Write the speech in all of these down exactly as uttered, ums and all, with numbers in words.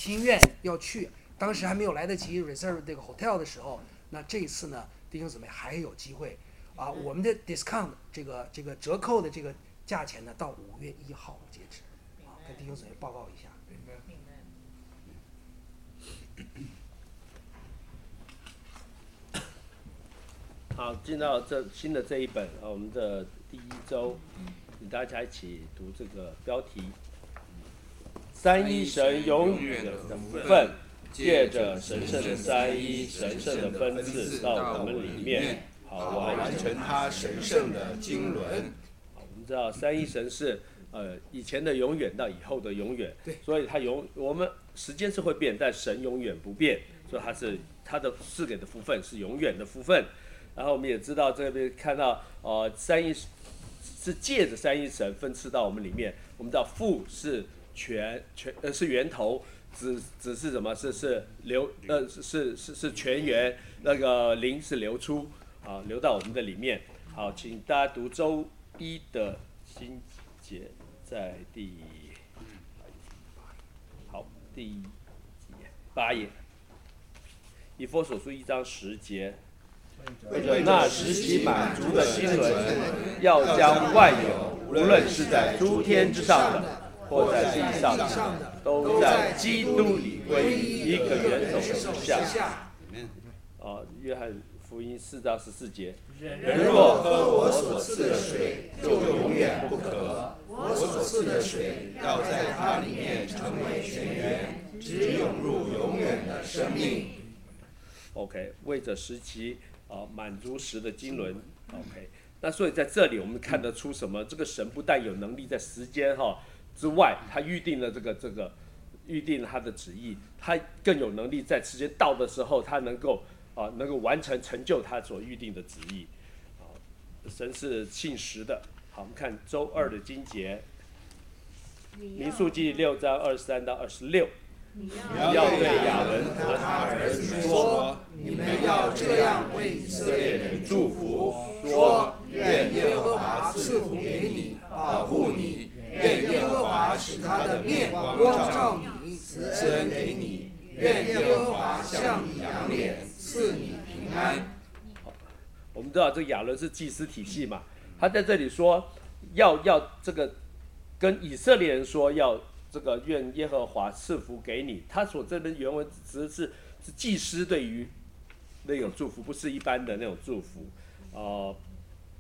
心愿要去，当时还没有来得及 reserve 这个 hotel 的时候，那这一次呢，弟兄姊妹还有机会啊，我们的 discount 这个这个折扣的这个价钱呢，到五月一号截止，啊，跟弟兄姊妹报告一下。 好，进到这新的这一本啊，我们的第一周，与大家一起读这个标题：三一神永远的福分，借着神圣的三一神圣的分赐到我们里面，好完成他神圣的经纶。好，我们知道三一神是呃以前的永远到以后的永远，所以他永我们时间是会变，但神永远不变，所以他是他的赐给的福分是永远的福分。然后我们也知道这边看到，呃，三一是借着三一神分赐到我们里面。我们知道父是泉泉呃是源头，子子是什么？是是流呃是是是泉源，那个灵是流出啊，流到我们的里面。好，请大家读周一的经节，在第好第八页，以弗所书一章十节。为着那时期满足的经纶，要将万有，无论是在诸天之上的，或在地上的，都在基督里归于一个元首之下。啊，约翰福音四章十四节，人若喝我所赐的水，就永远不渴。我所赐的水要在它里面成为泉源，直涌入永远的生命。OK， 为着时期。啊，满足时的经纶 ，OK。那所以在这里我们看得出什么？这个神不但有能力在时间哈、哦、之外，他预定了这个这个预定了他的旨意，他更有能力在时间到的时候，他能够啊能够完成成就他所预定的旨意。啊，神是信实的。好，我们看周二的经节，民数记六章二十三到二十六。你要对亚伦和他儿子说，你们要这样为以色列人祝福，说：愿耶和华赐福给你，保护你；愿耶和华使他的面光照你，慈恩给你；愿耶和华向你扬脸，赐你平安。我们知道这亚伦是祭司体系嘛，他在这里说要要这个跟以色列人说要。这个愿耶和华赐福给你，他所这边原文只是是祭司对于那种祝福，不是一般的那种祝福，呃，呀、yeah, ，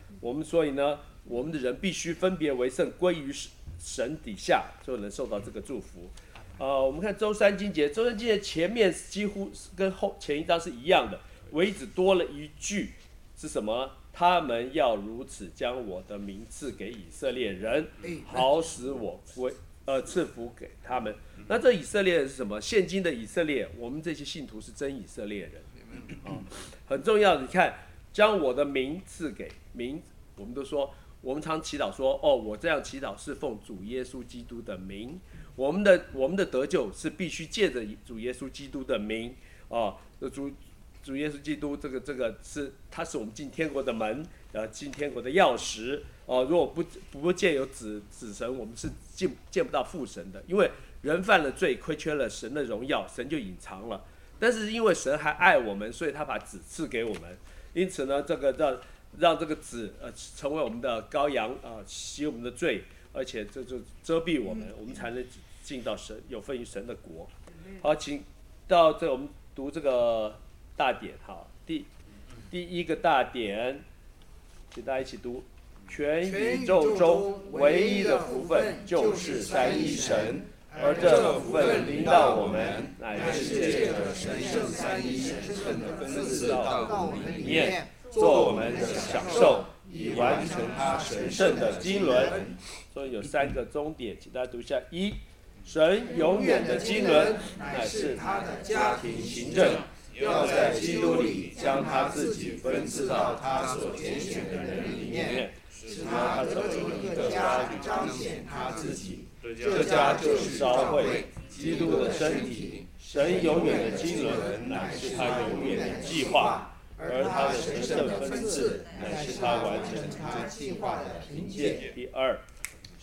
我们所以呢，我们的人必须分别为圣，归于神底下，就能受到这个祝福。呃，我们看周三经节，周三经节前面几乎跟后前一章是一样的，唯一只多了一句是什么？他们要如此将我的名赐给以色列人，好使我归。呃，赐福给他们。那这以色列人是什么？现今的以色列，我们这些信徒是真以色列人，啊，很重要。你看，将我的名赐给名，我们都说，我们常祈祷说，哦，我这样祈祷是奉主耶稣基督的名。我们的我们的得救是必须借着主耶稣基督的名，啊，主主耶稣基督这个这个是，他是我们进天国的门，呃，进天国的钥匙。哦，如果不不借由子子神，我们是见见不到父神的，因为人犯了罪，亏缺了神的荣耀，神就隐藏了。但是因为神还爱我们，所以他把子赐给我们。因此呢，这个让让这个子呃成为我们的羔羊啊、呃，洗我们的罪，而且这就遮蔽我们，我们才能进到神有份于神的国。好，请到这我们读这个大典，好，第第一个大典，请大家一起读。全宇宙中唯一的福分就是三一神，而这福分临到我们，乃是借着神圣三一神圣的分赐到我们里面，做我们的享受，以完成他神圣的经纶。所以有三个终点，请大家读一下：一，神永远的经纶乃是他的家庭行政，要在基督里将他自己分赐到他所拣选的人里面。使他成为一个家，彰显他自己。这家就是教会，基督的身体。神永远的经纶乃是他永远的计划，而他的神圣分赐乃是他完成他计划的凭借。第二，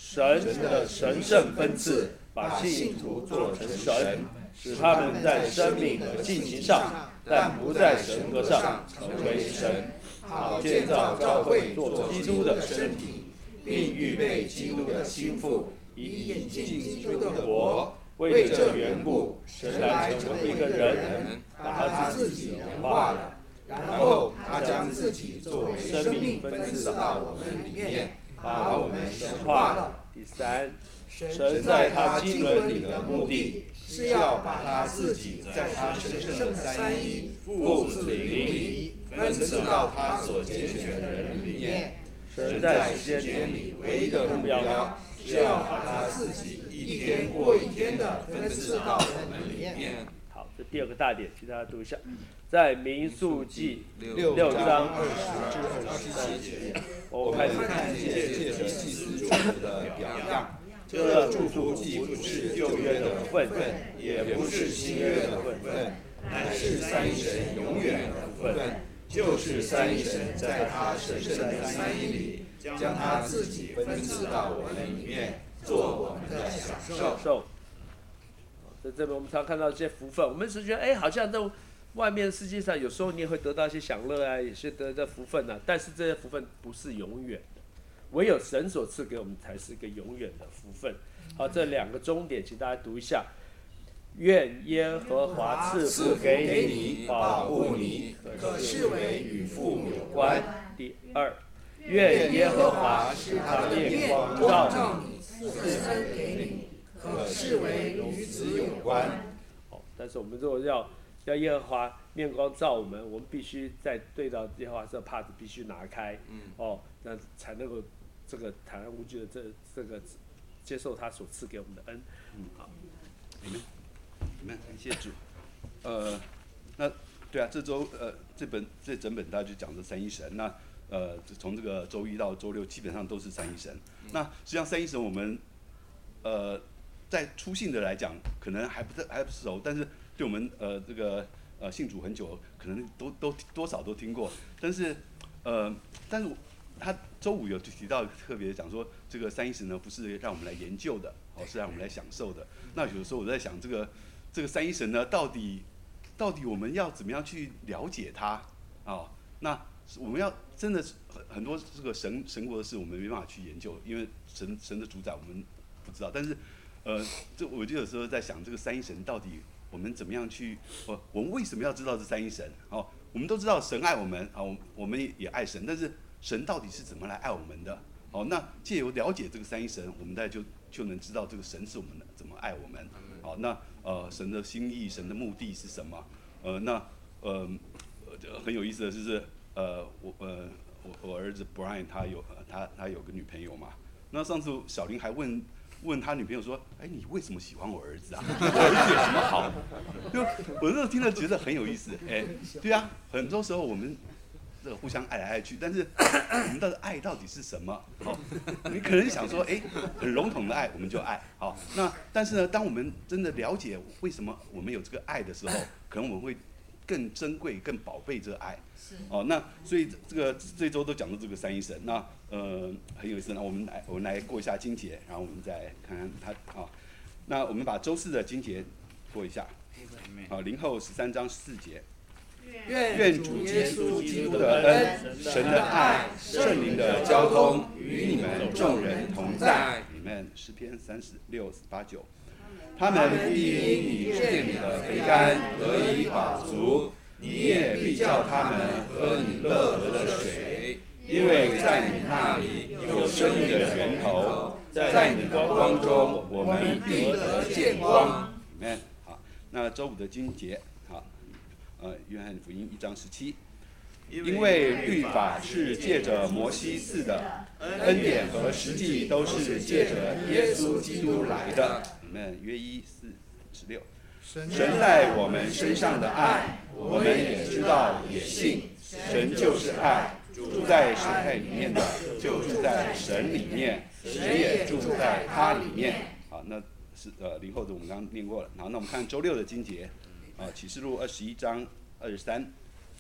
神的神圣分赐，把信徒做成神，使他们在生命和性情上，但不在神格上成为神，好建造教会做基督的身体，并预备基督的心腹，以引进基督的国。为这缘故，神来成为一个人，把他自己人化了，然后他将自己作为生命分赐到我们里面，把我们神化了。第三，神在他经纶里的目的是要把他自己在他神圣的三一父子灵里分赐到他所拣选的人里面。神在时间里唯一的目标是要把他自己一天过一天的分赐到我们里面。好，这第二个大点，请大家读一下，在民数记六章二十至二十七节，我们开始看见借着祭司祝福的表样。这祝福既不是旧约的份，也不是新约的份，乃是三一神永远的份，就是三一神在他神圣的三一里，将他自己分赐到我们里面，做我们的享受。在这边我们常看到这些福分，我们是觉得，哎，好像在外面世界上，有时候你也会得到一些享乐啊，也是得到福分啊，但是这些福分不是永远的，唯有神所赐给我们才是一个永远的福分。好，这两个终点，请大家读一下。愿耶和华赐福给你，保护你，可视为与父母有关。第二，愿耶和华使他的面光照你，赐恩给你，可视为与子有关。哦，但是我们如果要要耶和华面光照我们，我们必须在对到耶和华这帕子必须拿开，哦，那才能够这个坦然无惧的这这个接受他所赐给我们的恩。嗯，好， 你们。你们感谢主，呃，那对啊，这周呃这本这整本大家就讲的三一神，那呃从这个周一到周六基本上都是三一神。那实际上三一神我们呃在初信的来讲，可能还不还不熟，但是对我们呃这个呃信主很久，可能都都多少都听过。但是呃但是他周五有提到特别讲说，这个三一神呢不是让我们来研究的，哦是让我们来享受的。那有时候我在想这个。这个三一神呢，到底到底我们要怎么样去了解它啊、哦？那我们要真的是很很多这个神神国的事，我们没办法去研究，因为神神的主宰我们不知道。但是，呃，这我就有时候在想，这个三一神到底我们怎么样去？哦，我们为什么要知道这三一神？哦，我们都知道神爱我们啊，我我们也爱神，但是神到底是怎么来爱我们的？哦，那借由了解这个三一神，我们大家就就能知道这个神是我们的怎么爱我们。好，那呃神的心意、神的目的是什么？呃，那呃很有意思的就是呃我呃我我儿子 Brian 他有他他有个女朋友嘛。那上次小林还问问他女朋友说，哎，你为什么喜欢我儿子啊？我儿子有什么好？就我那时候听了觉得很有意思。哎，对啊，很多时候我们。这个互相爱来爱去，但是我们的爱到底是什么？好，你可能想说，哎，很笼统的爱我们就爱，好，那但是呢，当我们真的了解为什么我们有这个爱的时候，可能我们会更珍贵、更宝贝这个爱。哦，那所以这个这周都讲到这个三一神，那呃很有意思。那我们来我们来过一下经节，然后我们再看看他啊。那我们把周四的经节过一下，好，林后十三章四节。愿主耶稣基督的恩、神的爱、圣灵的交通与你们众人同在。你们诗篇三十六八九，他们必因你殿里的肥甘得以饱足，你也必叫他们喝你乐河的水，因为在你那里有生命的源头，在你的光中我们必得见光。你们好，那周五的经节。呃，约翰福音一章十七，因为律法是借着摩西赐的，恩典和实际都是借着耶稣基督来的。你们约一四十六，神在我们身上的爱，我们也知道也信，神就是爱，住在神爱里面的，就住在神里面，神也住在他里面。好，那是呃零后的我们刚刚念过了。好，那我们看周六的经节。啊，启示录二十一章二十三，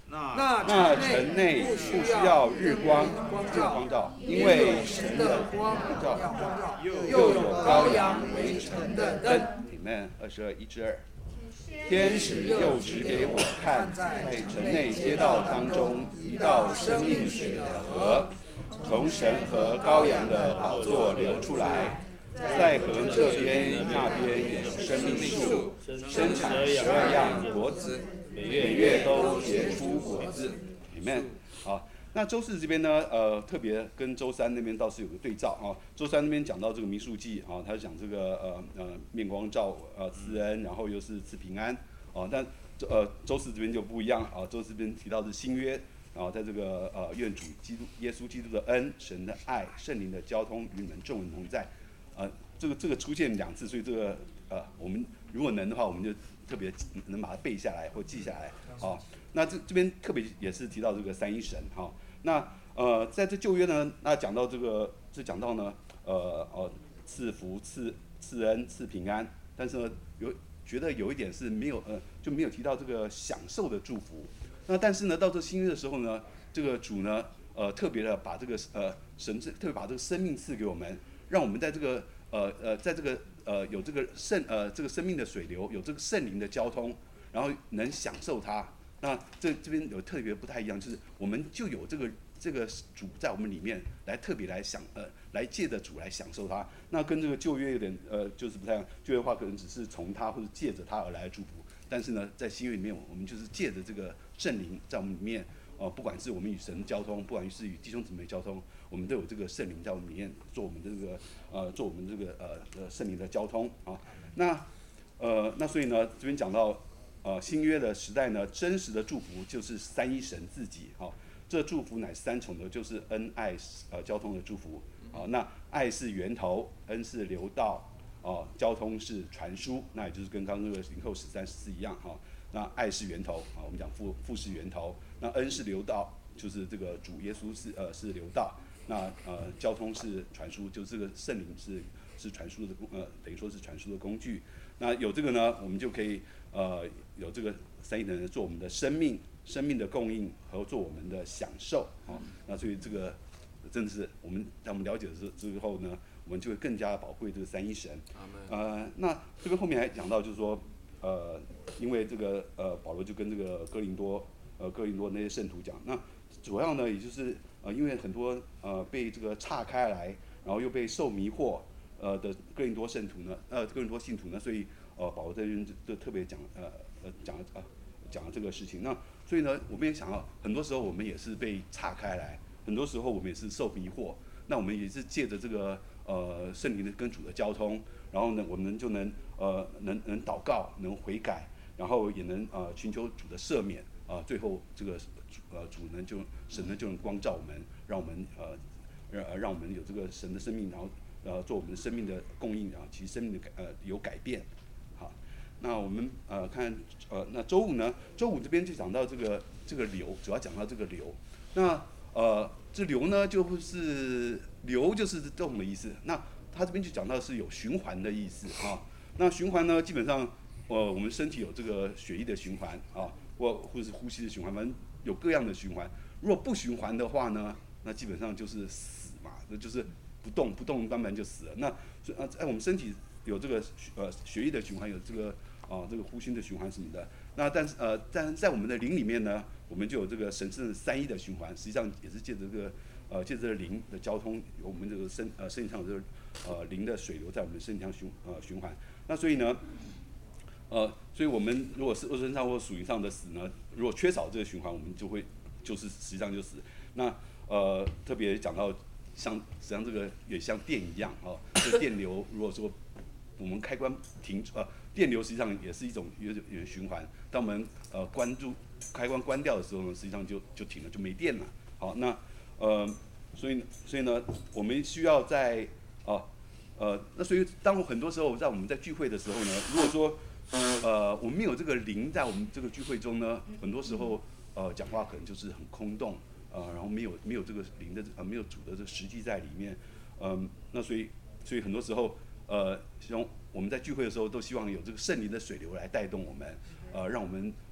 那那城城内不不需需要日光光日光照，因因为有神神的光照要光照， 又又有有羔羊为城的灯。 里面二十二一至二。天使又指给我看，在城内街道当中一道生命水的河，从神和羔羊的宝座流出来。在河这边那边有生命树，生产十二样果子，每月都结出果子。里面啊，那周四这边呢，呃，特别跟周三那边倒是有个对照啊。周三那边讲到这个民数记啊，他讲这个呃呃面光照呃赐恩，然后又是赐平安啊。但呃周四这边就不一样啊，周四这边提到是新约啊，在这个呃愿主基督耶稣基督的恩、神的爱、圣灵的交通与你们众人同在。呃，这个这个出现两次，所以这个呃，我们如果能的话，我们就特别能把它背下来或记下来啊。那这这边特别也是提到这个三一神哈、啊。那呃，在这旧约呢，那讲到这个，这讲到呢，呃呃，赐福、赐赐恩、赐平安，但是呢，有觉得有一点是没有呃，就没有提到这个享受的祝福。那但是呢，到这新约的时候呢，这个主呢，呃，特别的把这个呃神特别把这个生命赐给我们。让我们在这个呃呃，在这个呃有这个圣呃这个生命的水流，有这个圣灵的交通，然后能享受它。那这这边有特别不太一样，就是我们就有这个这个主在我们里面来特别来享呃来借着主来享受它。那跟这个旧约有点呃就是不太一样，旧约的话可能只是从它或者借着它而来的祝福，但是呢，在新约里面我们就是借着这个圣灵在我们里面。哦，不管是我们与神交通，不管是与弟兄姊妹交通，我们都有这个圣灵在我们里面做我们这个呃做我们这个呃呃圣灵的交通啊。那呃那所以呢，这边讲到呃新约的时代呢，真实的祝福就是三一神自己哈、啊。这祝福乃三重的，就是恩爱呃交通的祝福啊。那爱是源头，恩是流道，哦、啊，交通是传输，那也就是跟刚刚那个零后十三十四一样哈、啊。那爱是源头啊，我们讲父父是源头。那恩是流道，就是这个主耶稣是呃是流道。那呃交通是传输，就是这个圣灵是是传输的工呃等于说是传输的工具。那有这个呢，我们就可以呃有这个三一神做我们的生命生命的供应和做我们的享受啊。那所以这个真的是我们在我们了解之之后呢，我们就会更加宝贵这个三一神。呃，那这边后面还讲到就是说呃因为这个呃保罗就跟这个哥林多。呃，哥林多那些圣徒讲，那主要呢，也就是呃，因为很多呃被这个岔开来，然后又被受迷惑呃的哥林多圣徒呢，呃哥林多信徒呢，所以呃保罗这边就特别讲呃呃讲呃讲了这个事情。那所以呢，我们也想到，很多时候我们也是被岔开来，很多时候我们也是受迷惑，那我们也是借着这个呃圣灵的跟主的交通，然后呢，我们就能呃能能祷告，能悔改，然后也能呃寻求主的赦免。啊，最后这个呃主呢就神呢就能光照我们，让我们呃让让我们有这个神的生命，然后呃做我们生命的供应，然后其实生命的改呃有改变。好，那我们呃看呃那周五呢，周五这边就讲到这个这个流，主要讲到这个流。那呃这流呢就是流就是这种的意思。那他这边就讲到是有循环的意思啊。那循环呢基本上呃我们身体有这个血液的循环啊。或或是呼吸的循环，反正有各样的循环。如果不循环的话呢，那基本上就是死嘛，那就是不动，不动慢慢就死了。那呃，在我们身体有这个呃血液的循环，有这个啊、呃、这个呼吸的循环什么的。那但是呃，但在我们的灵里面呢，我们就有这个神圣三一的循环，实际上也是借着这个呃借着这个灵的交通，有我们这个身呃身体上有这个呃灵的水流在我们身体上循呃循环。那所以呢。呃，所以我们如果是肉身上或属灵上的死呢，如果缺少这个循环，我们就会就是实际上就死。那呃，特别讲到像实际上这个也像电一样哦，这个电流如果说我们开关停呃，电流实际上也是一种有有循环。当我们呃关注开关关掉的时候呢，实际上就就停了，就没电了。好，那呃，所以所以呢，我们需要在哦呃, 呃，那所以当很多时候在我们在聚会的时候呢，如果说呃，我们没有这个灵在我们这个聚会中呢，很多时候呃讲话可能就是很空洞，呃，然后没有没有这个灵的呃没有主的这个实际在里面，嗯、呃，那所以所以很多时候呃，希望我们在聚会的时候都希望有这个圣灵的水流来带动我们，呃，让我们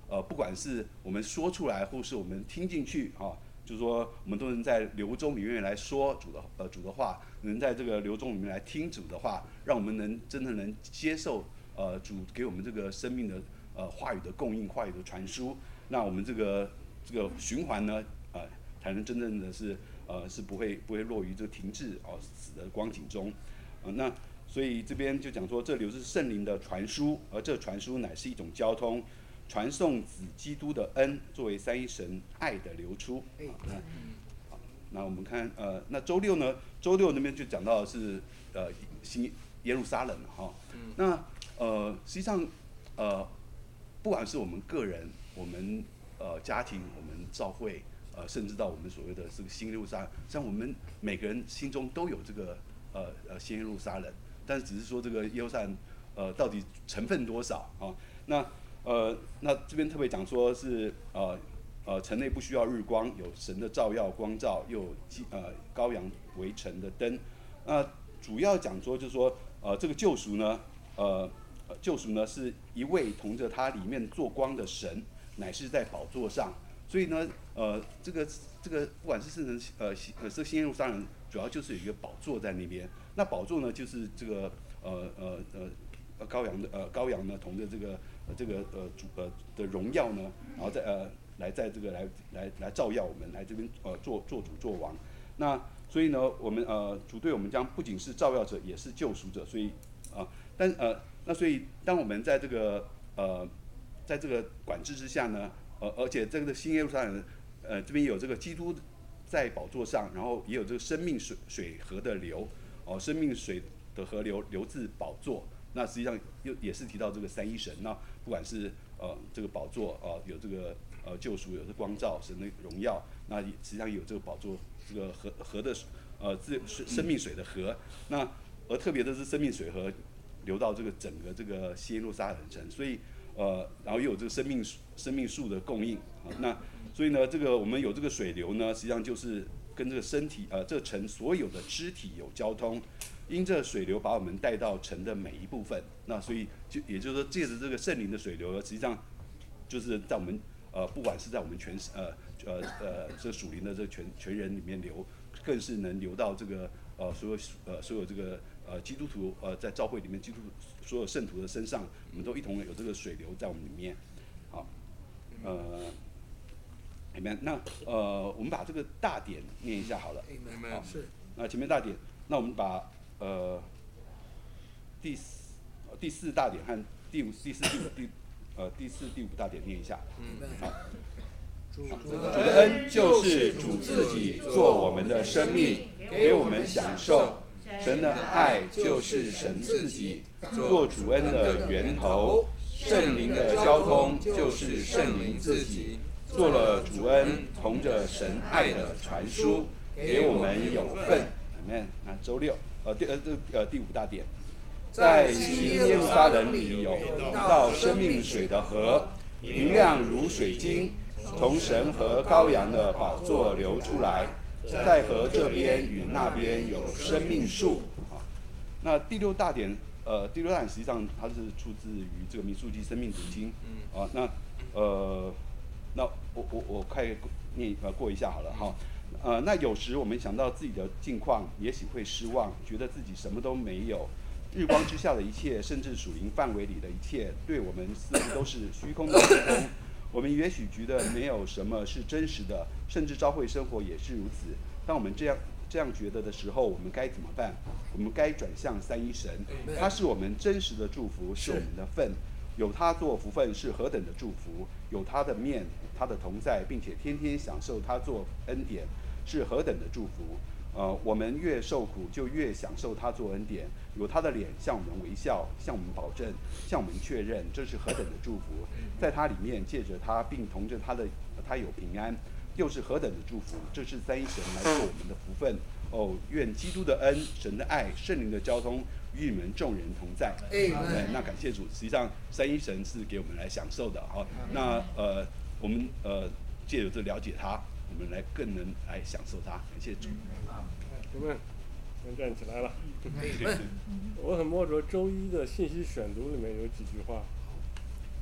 呃，不管是我们说出来，或是我们听进去啊，就是说我们都能在流中里面来说主的呃主的话，能在这个流中里面来听主的话，让我们能真的能接受呃主给我们这个生命的呃话语的供应，话语的传输，那我们这个这个循环呢，呃，才能真正的是呃是不会不会落于这个停滞哦、呃、死的光景中，呃那。所以这边就讲说，这流是圣灵的传输，而这传输乃是一种交通，传送子基督的恩，作为三一神爱的流出。好，好，那我们看，呃，那周六呢？周六那边就讲到的是呃新耶路撒冷哈。那呃实际上呃不管是我们个人、我们呃家庭、我们教会，呃甚至到我们所谓的这个新耶路撒冷，像我们每个人心中都有这个呃呃新耶路撒冷。但是只是说这个耶路撒冷，呃，到底成分多少啊？那呃，那这边特别讲说是呃呃，城内不需要日光，有神的照耀光照，又有呃羔羊为城的灯。那主要讲说就是说，呃，这个救赎呢，呃，救赎呢是一位同着他里面做光的神，乃是在宝座上。所以呢，呃，这个这个不管是圣城呃呃这新耶路撒冷，主要就是有一个宝座在那边。那宝座呢，就是这个呃呃呃羔羊的呃羔羊呢，同着这个呃这个呃主呃的荣耀呢，然后再呃来在这个来来来照耀我们，来这边呃做做主做王。那所以呢，我们呃主对我们将不仅是照耀者，也是救赎者。所以啊、呃，但呃那所以当我们在这个呃在这个管制之下呢，呃而且这个新耶路撒冷呃这边有这个基督在宝座上，然后也有这个生命水水河的流。哦，生命水的河流流自宝座，那实际上又也是提到这个三一神。那不管是呃这个宝座啊、呃，有这个呃救赎，有这光照，神的荣耀，那实际上有这个宝座，这个河河的呃自生命水的河。那而特别的是生命水河流到这个整个这个西耶路撒冷城，所以呃然后又有这个生命生命树的供应啊。那所以呢，这个我们有这个水流呢，实际上就是跟这个身体，呃，这城所有的肢体有交通，因这水流把我们带到城的每一部分。那所以就也就是说，借着这个圣灵的水流，实际上就是在我们呃，不管是在我们全呃呃呃这属灵的这全全人里面流，更是能流到这个呃所有呃所有这个呃基督徒呃在教会里面基督所有圣徒的身上，我们都一同有这个水流在我们里面。好，呃。那呃，我们把这个大点念一下好了。好， 是。 那前面大点，那我们把呃第四第四大点和第五、第四、第五、第呃第四、第五大点念一下。好。主的恩就是主自己做我们的生命，给我们享受。神的爱就是神自己做主恩的源头，圣灵的交通就是圣灵自己。做了主恩，同着神爱的传输，给我们有份。Amen。那周六，呃，第呃这呃第五大点，在新耶路撒冷里有一道生命水的河，明亮如水晶，从神和羔羊的宝座流出来，在河这边与那边有生命树。啊，那第六大点，呃，第六大点实际上它是出自于这个民数记生命读经。啊，那呃。那我我我快念呃过一下好了哈，呃那有时我们想到自己的境况，也许会失望，觉得自己什么都没有，日光之下的一切，甚至属灵范围里的一切，对我们似乎都是虚空的虚空。我们也许觉得没有什么是真实的，甚至教会生活也是如此。当我们这样这样觉得的时候，我们该怎么办？我们该转向三一神，他是我们真实的祝福，是我们的份。有他做福分是何等的祝福，有他的面，他的同在，并且天天享受他做恩典，是何等的祝福。呃，我们越受苦，就越享受他做恩典，有他的脸向我们微笑，向我们保证，向我们确认，这是何等的祝福。在他里面，借着他，并同着他的，他有平安，又是何等的祝福。这是三一神来做我们的福分。哦，愿基督的恩、神的爱、圣灵的交通与你们众人同在。对，那感谢主。实际上，三一神是给我们来享受的。好，那呃，我们呃借由这了解他，我们来更能来享受他。感谢主。 弟兄们，先站起来了。我很摸着周一的信息选读里面有几句话。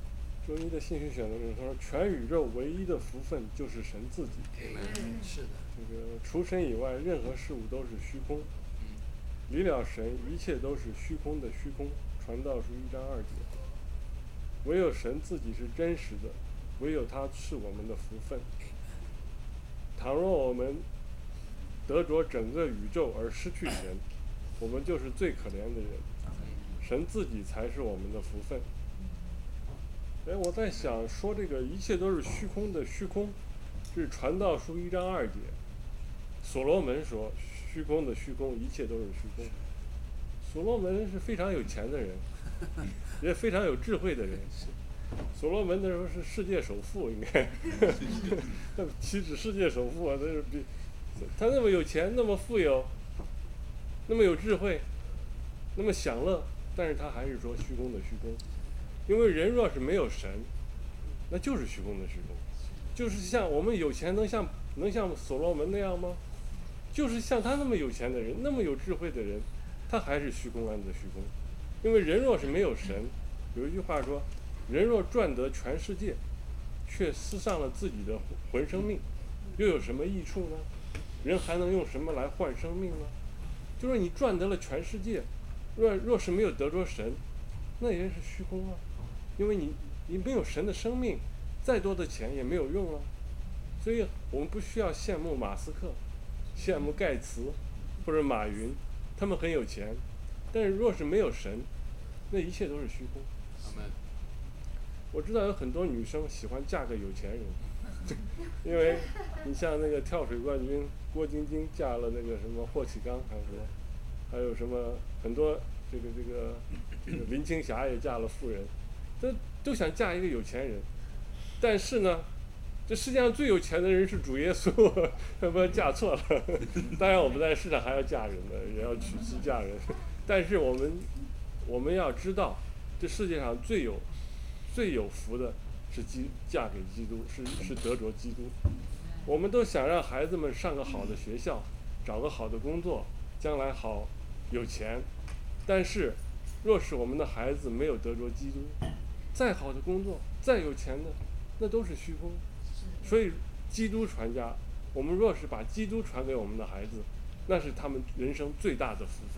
周一的信息选择里他说，全宇宙唯一的福分就是神自己。 嗯，是的。 这个除神以外，任何事物都是虚空。离了神，一切都是虚空的虚空。传道书一章二节。唯有神自己是真实的，唯有他是我们的福分。倘若我们得着整个宇宙而失去神，我们就是最可怜的人。神自己才是我们的福分。哎，我在想说这个一切都是虚空的虚空，是传道书一章二节。所罗门说虚空的虚空，一切都是虚空。所罗门是非常有钱的人，也非常有智慧的人。所罗门那时候是世界首富，应该岂止世界首富啊，他是比他那么有钱，那么富有，那么有智慧，那么享乐，但是他还是说虚空的虚空。因为人若是没有神，那就是虚空的虚空。就是像我们有钱能像能像所罗门那样吗？就是像他那么有钱的人，那么有智慧的人，他还是虚空安的虚空。因为人若是没有神，有一句话说，人若赚得全世界，却失丧了自己的魂生命，又有什么益处呢？人还能用什么来换生命呢？就是你赚得了全世界，若若是没有得着神，那也是虚空啊。因为你你没有神的生命，再多的钱也没有用啊。所以我们不需要羡慕马斯克，羡慕盖茨或者马云，他们很有钱，但是若是没有神，那一切都是虚空。我知道有很多女生喜欢嫁个有钱人，因为你像那个跳水冠军郭晶晶嫁了那个什么霍启刚，还有什么，还有什么很多这个这个这个林青霞也嫁了富人，都都想嫁一个有钱人。但是呢，这世界上最有钱的人是主耶稣，要不然嫁错了。当然我们在世上还要嫁人的，也要娶妻嫁人，但是我们我们要知道，这世界上最有最有福的是基嫁给基督，是是得着基督。我们都想让孩子们上个好的学校，找个好的工作，将来好有钱。但是若是我们的孩子没有得着基督，再好的工作，再有钱的，那都是虚空。所以基督传家，我们若是把基督传给我们的孩子，那是他们人生最大的福分。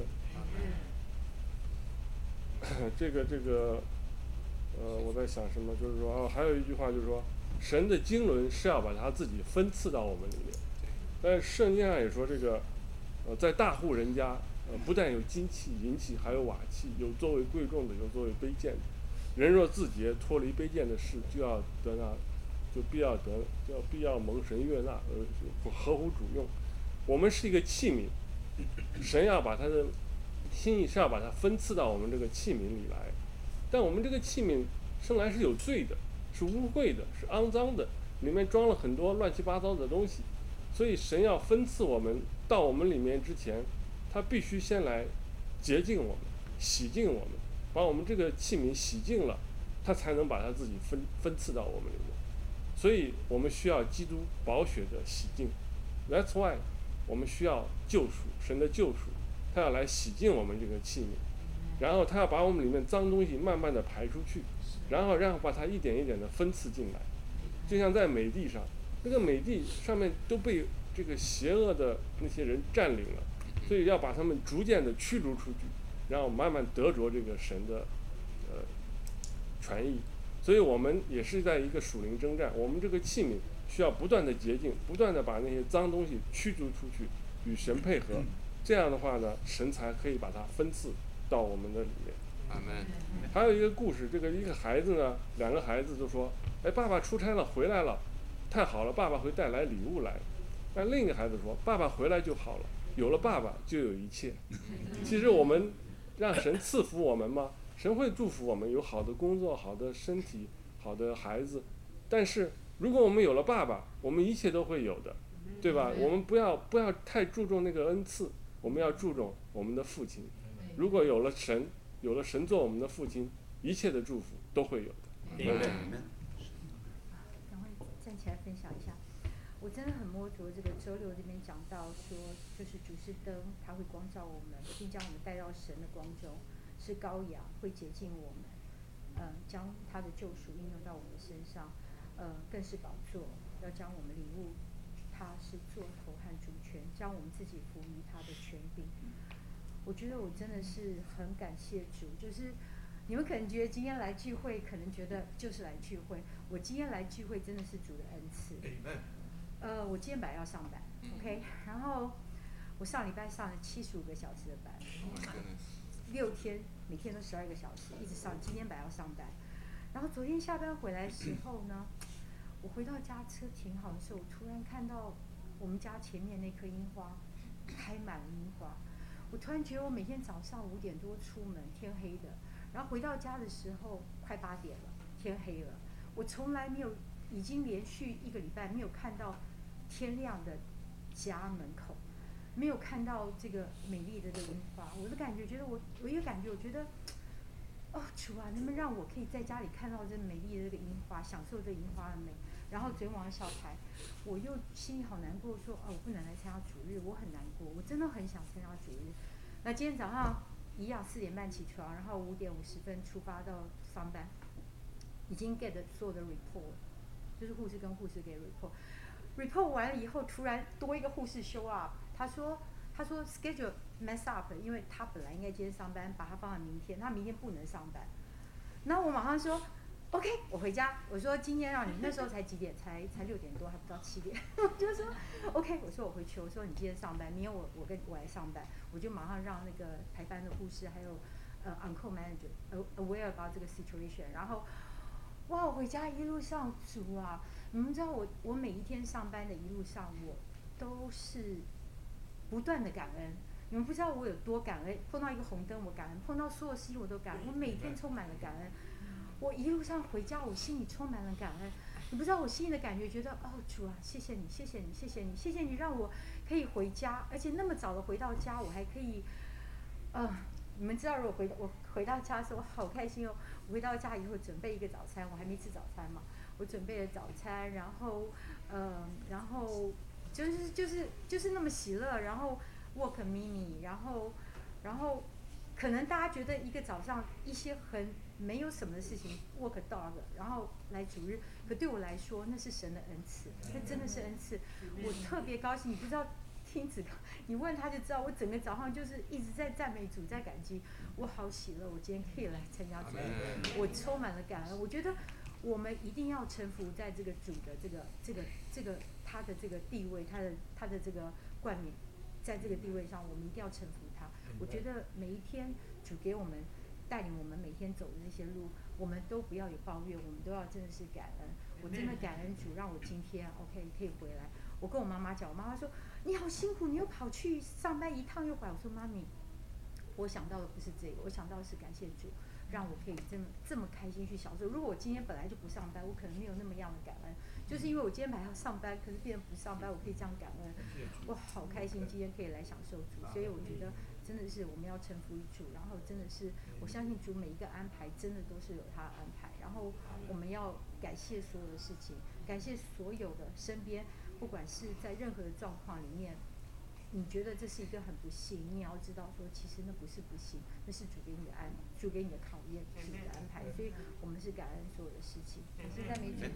这个这个呃，我在想什么，就是说啊，还有一句话就是说，神的经纶是要把他自己分赐到我们里面。但是圣经上也说，这个呃，在大户人家，呃，不但有金器银器，还有瓦器，有作为贵重的，有作为卑贱的。人若自洁，脱离卑贱的事，就要得那，就必要得，就要必要蒙神悦纳，呃，合乎主用。我们是一个器皿，神要把他的心意是要把它分赐到我们这个器皿里来。但我们这个器皿生来是有罪的，是污秽的，是肮脏的，里面装了很多乱七八糟的东西。所以神要分赐我们到我们里面之前，他必须先来洁净我们，洗净我们，把我们这个器皿洗净了，他才能把他自己分分赐到我们里面。所以我们需要基督宝血的洗净。That's why 我们需要救赎，神的救赎，他要来洗净我们这个器皿。然后他要把我们里面脏东西慢慢的排出去，然后让把它一点一点的分赐进来。就像在美地上，这个美地上面都被这个邪恶的那些人占领了，所以要把他们逐渐的驱逐出去，然后慢慢得着这个神的呃权益。所以我们也是在一个属灵征战，我们这个器皿需要不断的洁净，不断的把那些脏东西驱逐出去，与神配合。这样的话呢，神才可以把它分赐到我们的里面。 阿门。 还有一个故事，这个一个孩子呢，两个孩子就说：“哎，爸爸出差了，回来了，太好了，爸爸会带来礼物来。”但另一个孩子说：“爸爸回来就好了，有了爸爸就有一切。”其实我们让神赐福我们吗？神会祝福我们有好的工作、好的身体、好的孩子。但是如果我们有了爸爸，我们一切都会有的，对吧？我们不要不要太注重那个恩赐，我们要注重我们的父亲。如果有了神，有了神做我们的父亲，一切的祝福都会有的。 嗯。 赶快站起来分享一下。我真的很摸着这个周六这边讲到说，就是主是灯，它会光照我们，并将我们带到神的光中，是羔羊会洁净我们。 呃，将他的救赎应用到我们的身上，呃，更是宝座，要将我们领悟他是做头和主权，将我们自己服于他的权柄。我觉得我真的是很感谢主，就是你们可能觉得今天来聚会，可能觉得就是来聚会，我今天来聚会真的是主的恩赐。呃，我今天本来要上班 ，OK， 然后我上礼拜上了七十五个小时的班，六天每天都十二个小时，一直上。今天本来要上班，然后昨天下班回来的时候呢，我回到家车停好的时候，我突然看到我们家前面那棵樱花开满了樱花。我突然觉得我每天早上五点多出门，天黑的，然后回到家的时候快八点了，天黑了。我从来没有，已经连续一个礼拜没有看到天亮的家门口，没有看到这个美丽的这个樱花。我的感觉，觉得我，我有感觉，我觉得，哦，主啊，能不能让我可以在家里看到这美丽的这个樱花，享受这樱花的美？然后昨天晚上小台，我又心里好难过，说哦，我不能来参加主日，我很难过，我真的很想参加主日。那今天早上一样四点半起床，然后五点五十分出发到上班，已经 get 所有的 report， 就是护士跟护士给 report，report 完了以后，突然多一个护士 show up， 他说他说 schedule mess up， 因为他本来应该今天上班，把他放在明天，他明天不能上班。然后我马上说 OK， 我回家。我说今天让你，那时候才几点？才才六点多，还不到七点。我就说 OK， 我说我回去。我说你今天上班，明天我我跟我来上班。我就马上让那个排班的护士还有呃 on-call manager aware about 这个 situation。然后哇，我回家一路上主啊，你们知道我我每一天上班的一路上，我都是不断的感恩。你们不知道我有多感恩，碰到一个红灯我感恩，碰到所有事情我都感恩，我每天充满了感恩。我一路上回家，我心里充满了感恩。你不知道我心里的感觉，觉得哦主啊，谢谢你，谢谢你，谢谢你，谢谢你让我可以回家，而且那么早的回到家，我还可以，呃，你们知道，如果回我回到家的时候，我好开心哦。我回到家以后准备一个早餐，我还没吃早餐嘛，我准备了早餐，然后，呃，然后就是就是就是那么喜乐，然后 work mini， 然后，然后。可能大家觉得一个早上一些很没有什么的事情 work dog， 然后来主日，可对我来说那是神的恩赐，那真的是恩赐。我特别高兴，你不知道听子，你问他就知道，我整个早上就是一直在赞美主，在感激，我好喜乐，我今天可以来参加主日，我充满了感恩。我觉得我们一定要臣服在这个主的这个这个这个他的这个地位，他的他的这个冠冕，在这个地位上，我们一定要臣服他。我觉得每一天主给我们带领我们每天走的那些路，我们都不要有抱怨，我们都要真的是感恩。我真的感恩主让我今天 OK 可以回来。我跟我妈妈讲，我妈妈说你好辛苦，你又跑去上班一趟又回来。我说妈咪，我想到的不是这个，我想到的是感谢主，让我可以这么这么开心去享受。如果我今天本来就不上班，我可能没有那么样的感恩。就是因为我今天本来要上班，可是变成不上班，我可以这样感恩，我好开心今天可以来享受主。所以我觉得真的是我们要臣服于主，然后真的是我相信主每一个安排真的都是有他的安排，然后我们要感谢所有的事情，感谢所有的身边，不管是在任何的状况里面，你觉得这是一个很不幸，你也要知道说其实那不是不幸，那是主给你的安，主给你的考验，主的安排，所以我们是感恩所有的事情。我现在没主。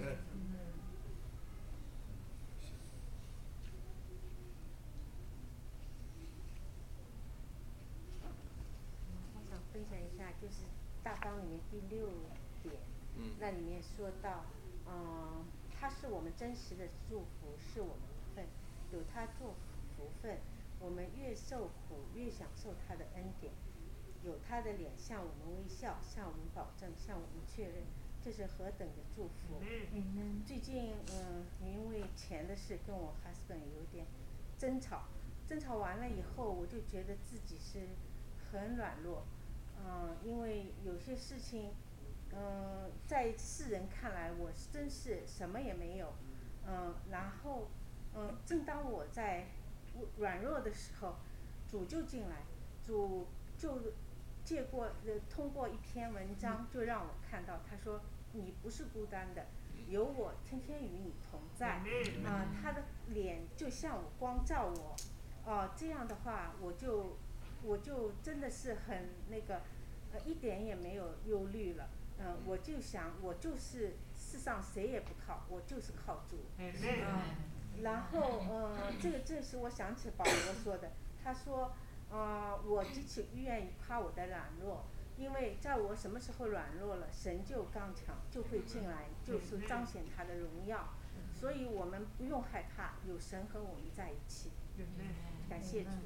分享一下，就是大纲里面第六点，嗯、那里面说到，嗯，它是我们真实的祝福，是我们的份，有它做福分，我们越受苦越享受它的恩典，有他的脸向我们微笑，向我们保证，向我们确认，这是何等的祝福。嗯、最近嗯，因为钱的事跟我 husband 有点争吵，争吵完了以后，我就觉得自己是很软弱。嗯，因为有些事情，嗯，在世人看来，我真是什么也没有。嗯，然后，嗯，正当我在软弱的时候，主就进来，主就借过呃通过一篇文章，就让我看到，他说你不是孤单的，有我天天与你同在。啊、呃，他的脸就像我光照我，哦、呃，这样的话，我就我就真的是很那个。呃，一点也没有忧虑了， 嗯，我就想我就是世上谁也不靠，我就是靠主。嗯，然后呃，这个这时我想起保罗说的，他说，呃，我极其愿意夸我的软弱，因为在我什么时候软弱了，神就刚强，就会进来，就是彰显他的荣耀。所以我们不用害怕，有神和我们在一起。感谢主。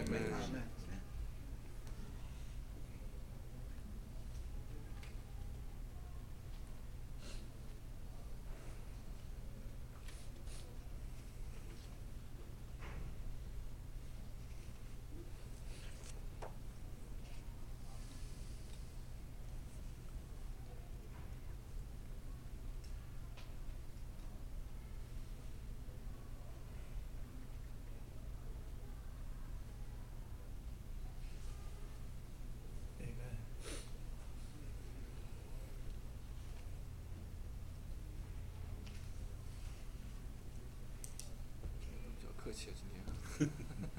客气今天。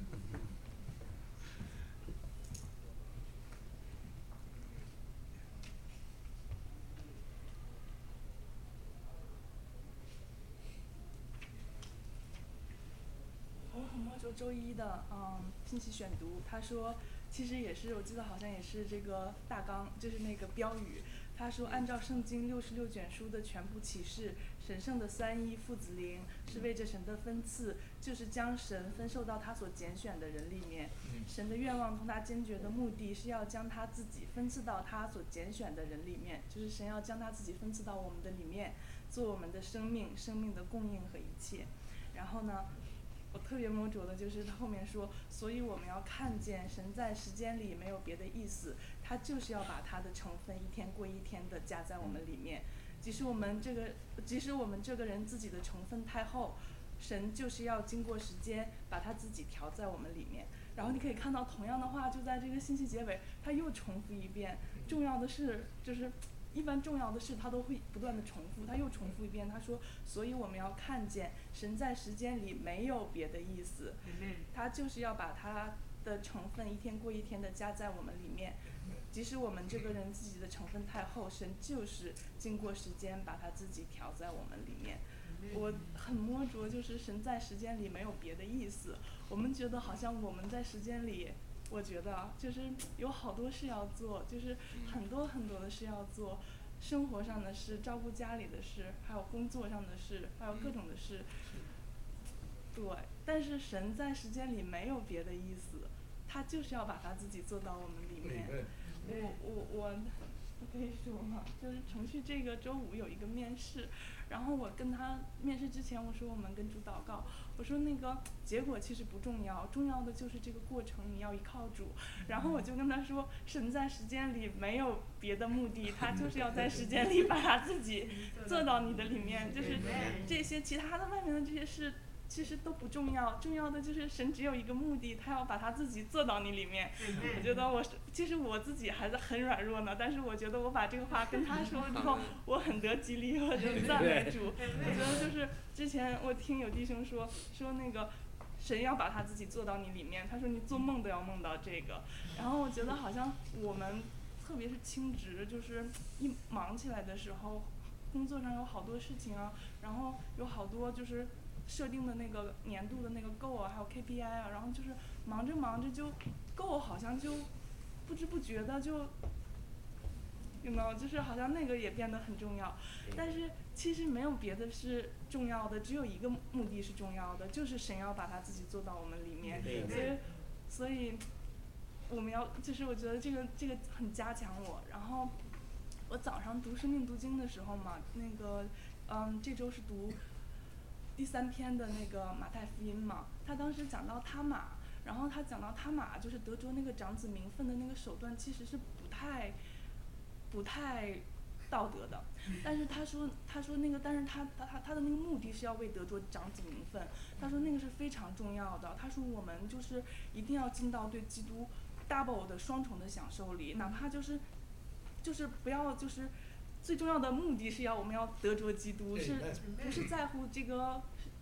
我很摸着周一的嗯信息选读，他说其实也是我记得好像也是这个大纲，就是那个标语。他说按照圣经六十六卷书的全部启示，神圣的三一父子灵是为着神的分赐，就是将神分授到他所拣选的人里面。神的愿望同他坚决的目的是要将他自己分赐到他所拣选的人里面，就是神要将他自己分赐到我们的里面，做我们的生命，生命的供应和一切。然后呢，我特别摸着的就是他后面说，所以我们要看见神在时间里没有别的意思，他就是要把他的成分一天过一天的加在我们里面。即使我们这个，即使我们这个人自己的成分太厚，神就是要经过时间把他自己调在我们里面。然后你可以看到同样的话就在这个信息结尾他又重复一遍。重要的是就是一般重要的事他都会不断的重复，他又重复一遍，他说所以我们要看见神在时间里没有别的意思，他就是要把他的成分一天过一天的加在我们里面。即使我们这个人自己的成分太厚，神就是经过时间把他自己调在我们里面。我很摸着就是神在时间里没有别的意思，我们觉得好像我们在时间里，我觉得就是有好多事要做，就是很多很多的事要做，生活上的事，照顾家里的事，还有工作上的事，还有各种的事。对，但是神在时间里没有别的意思，他就是要把他自己做到我们里面。我我我我可以说吗？就是程序这个周五有一个面试，然后我跟他面试之前我说我们跟主祷告，我说那个结果其实不重要，重要的就是这个过程你要依靠主。然后我就跟他说神在时间里没有别的目的，他就是要在时间里把他自己做到你的里面，就是这些其他的外面的这些事其实都不重要，重要的就是神只有一个目的，他要把他自己做到你里面。我觉得我其实我自己还是很软弱呢，但是我觉得我把这个话跟他说之后，我很得激励，我就赞美主。我觉得就是之前我听有弟兄说说那个神要把他自己做到你里面，他说你做梦都要梦到这个。然后我觉得好像我们特别是亲职，就是一忙起来的时候，工作上有好多事情啊，然后有好多就是设定的那个年度的那个 goal 啊，还有 K P I 啊，然后就是忙着忙着就 goal 好像就不知不觉的就有没有，就是好像那个也变得很重要，但是其实没有别的是重要的，只有一个目的是重要的，就是神要把他自己做到我们里面。所以所以我们要就是我觉得这个这个很加强我。然后我早上读生命读经的时候嘛，那个嗯这周是读第三篇的那个马太福音嘛，他当时讲到他玛，然后他讲到他玛就是得着那个长子名分的那个手段其实是不太不太道德的，但是他说他说那个但是他他他他的那个目的是要为得着长子名分，他说那个是非常重要的，他说我们就是一定要进到对基督 double 的双重的享受里，哪怕就是就是不要就是最重要的目的是要我们要得着基督，是不是在乎这个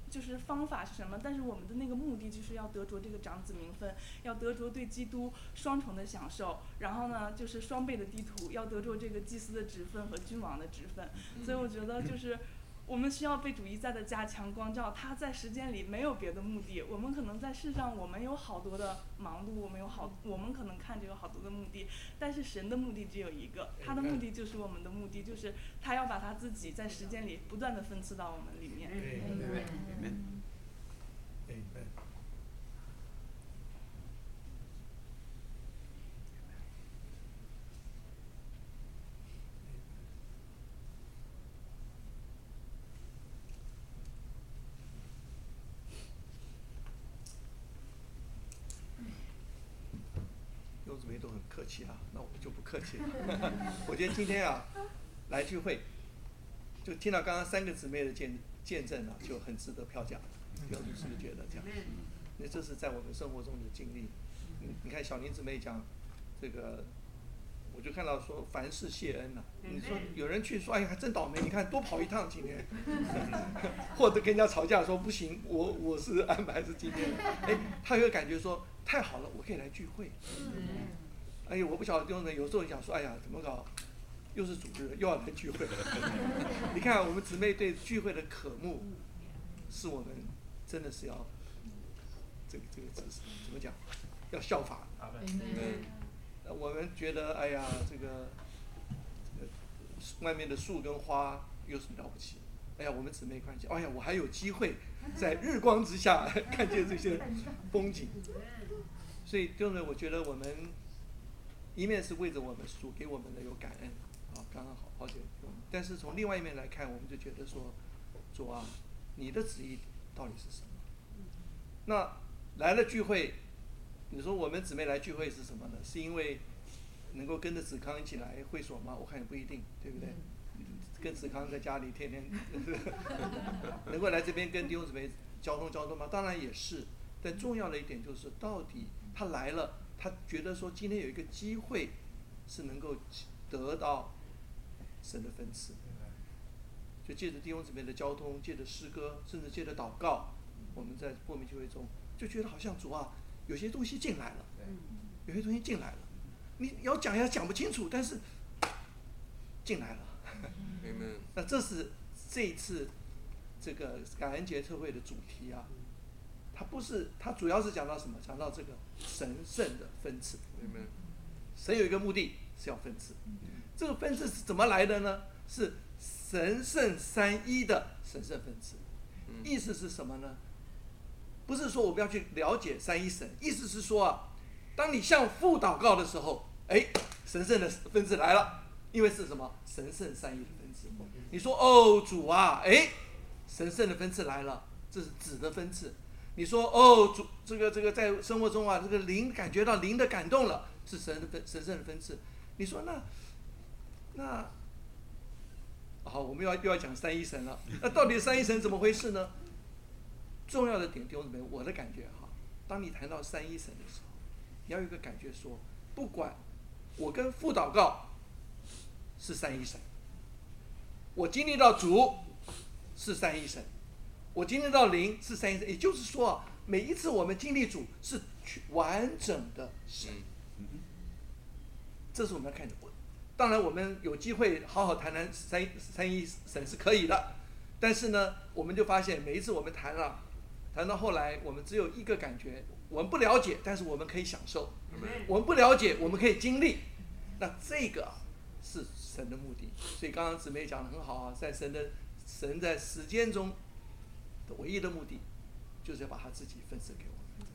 就是方法是什么，但是我们的那个目的就是要得着这个长子名分，要得着对基督双重的享受，然后呢就是双倍的地图，要得着这个祭司的职分和君王的职分。所以我觉得就是我们需要被主一再的加强光照，他在时间里没有别的目的。我们可能在世上，我们有好多的忙碌，我们有好，我们可能看着有好多的目的，但是神的目的只有一个，他的目的就是我们的目的，就是他要把他自己在时间里不断的分赐到我们里面。 弟兄姊妹都很客气啊，那我就不客气了。我觉得今天啊，来聚会，就听到刚刚三个姊妹的见见证啊，就很值得票价。弟兄姊妹是不是觉得这样？那这是在我们生活中的经历。你你看小林姊妹讲这个，我就看到说凡事谢恩呐、啊。你说有人去说，哎呀，真倒霉，你看多跑一趟今天，或者跟人家吵架说不行，我我是安排是今天，哎，他有感觉说。太好了，我可以来聚会。哎呀，我不晓得弟兄们，有时候想说，哎呀，怎么搞？又是主日，又要来聚会。你看，我们姊妹对聚会的渴慕，是我们真的是要这个这个怎么讲？要效法。嗯。我们觉得，哎呀，这个外面的树跟花有什么了不起？哎呀，我们姊妹关系，哎呀，我还有机会在日光之下看见这些风景。所以就是我觉得我们一面是为着我们主给我们的有感恩啊，刚刚好好久，但是从另外一面来看，我们就觉得说，主啊，你的旨意到底是什么？那来了聚会，你说我们姊妹来聚会是什么呢？是因为能够跟着子康一起来会所吗？我看也不一定，对不对？跟子康在家里天天能够来这边跟弟兄姊妹交通交通吗？当然也是，但重要的一点就是到底。他来了，他觉得说今天有一个机会，是能够得到神的分赐，就借着弟兄姊妹的交通，借着诗歌，甚至借着祷告，我们在过敏聚会中就觉得好像主啊，有些东西进来了，有些东西进来了，你要讲也讲不清楚，但是进来了。那这是这一次这个感恩节特会的主题啊。它不是，它主要是讲到什么？讲到这个神圣的分赐。神有一个目的是要分赐，这个分赐是怎么来的呢？是神圣三一的神圣分赐。意思是什么呢？不是说我们要去了解三一神，意思是说啊，当你向父祷告的时候，哎，神圣的分赐来了，因为是什么？神圣三一的分赐。你说哦主啊，哎，神圣的分赐来了，这是子的分赐。你说哦，主这个这个在生活中啊，这个灵感觉到灵的感动了，是神的分神圣的分赐。你说那那好，我们要又要讲三一神了。那到底三一神怎么回事呢？重要的点，弟兄姊妹，我的感觉哈，当你谈到三一神的时候，你要有一个感觉说，不管我跟父祷告是三一神，我经历到主是三一神。我经历到灵是三一神，也就是说啊，每一次我们经历主是完整的神，这是我们要看的。当然，我们有机会好好谈谈三三一神是可以的，但是呢，我们就发现每一次我们谈了，谈到后来，我们只有一个感觉，我们不了解，但是我们可以享受；我们不了解，我们可以经历。那这个是神的目的。所以刚刚姊妹讲得很好啊，在神的神在时间中。唯一的目的，就是要把他自己分赐给我们。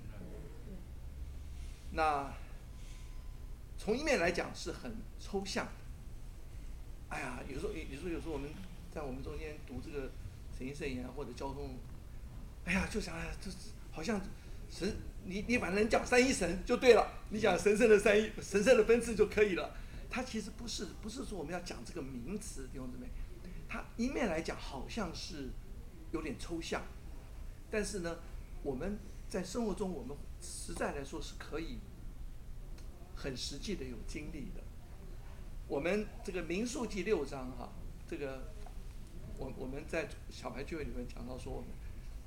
那从一面来讲是很抽象的。哎呀，有时候，有时候，有时候我们在我们中间读这个神经圣言或者交通，哎呀，就想哎，这好像神，你你反正讲三一神就对了，你讲神圣的三一，神圣的分赐就可以了。它其实不是，不是说我们要讲这个名词，弟兄姊妹，它一面来讲好像是。有点抽象，但是呢，我们在生活中，我们实在来说是可以很实际的有经历的。我们这个民数记六章哈，这个我我们在小牌聚会里面讲到说，我们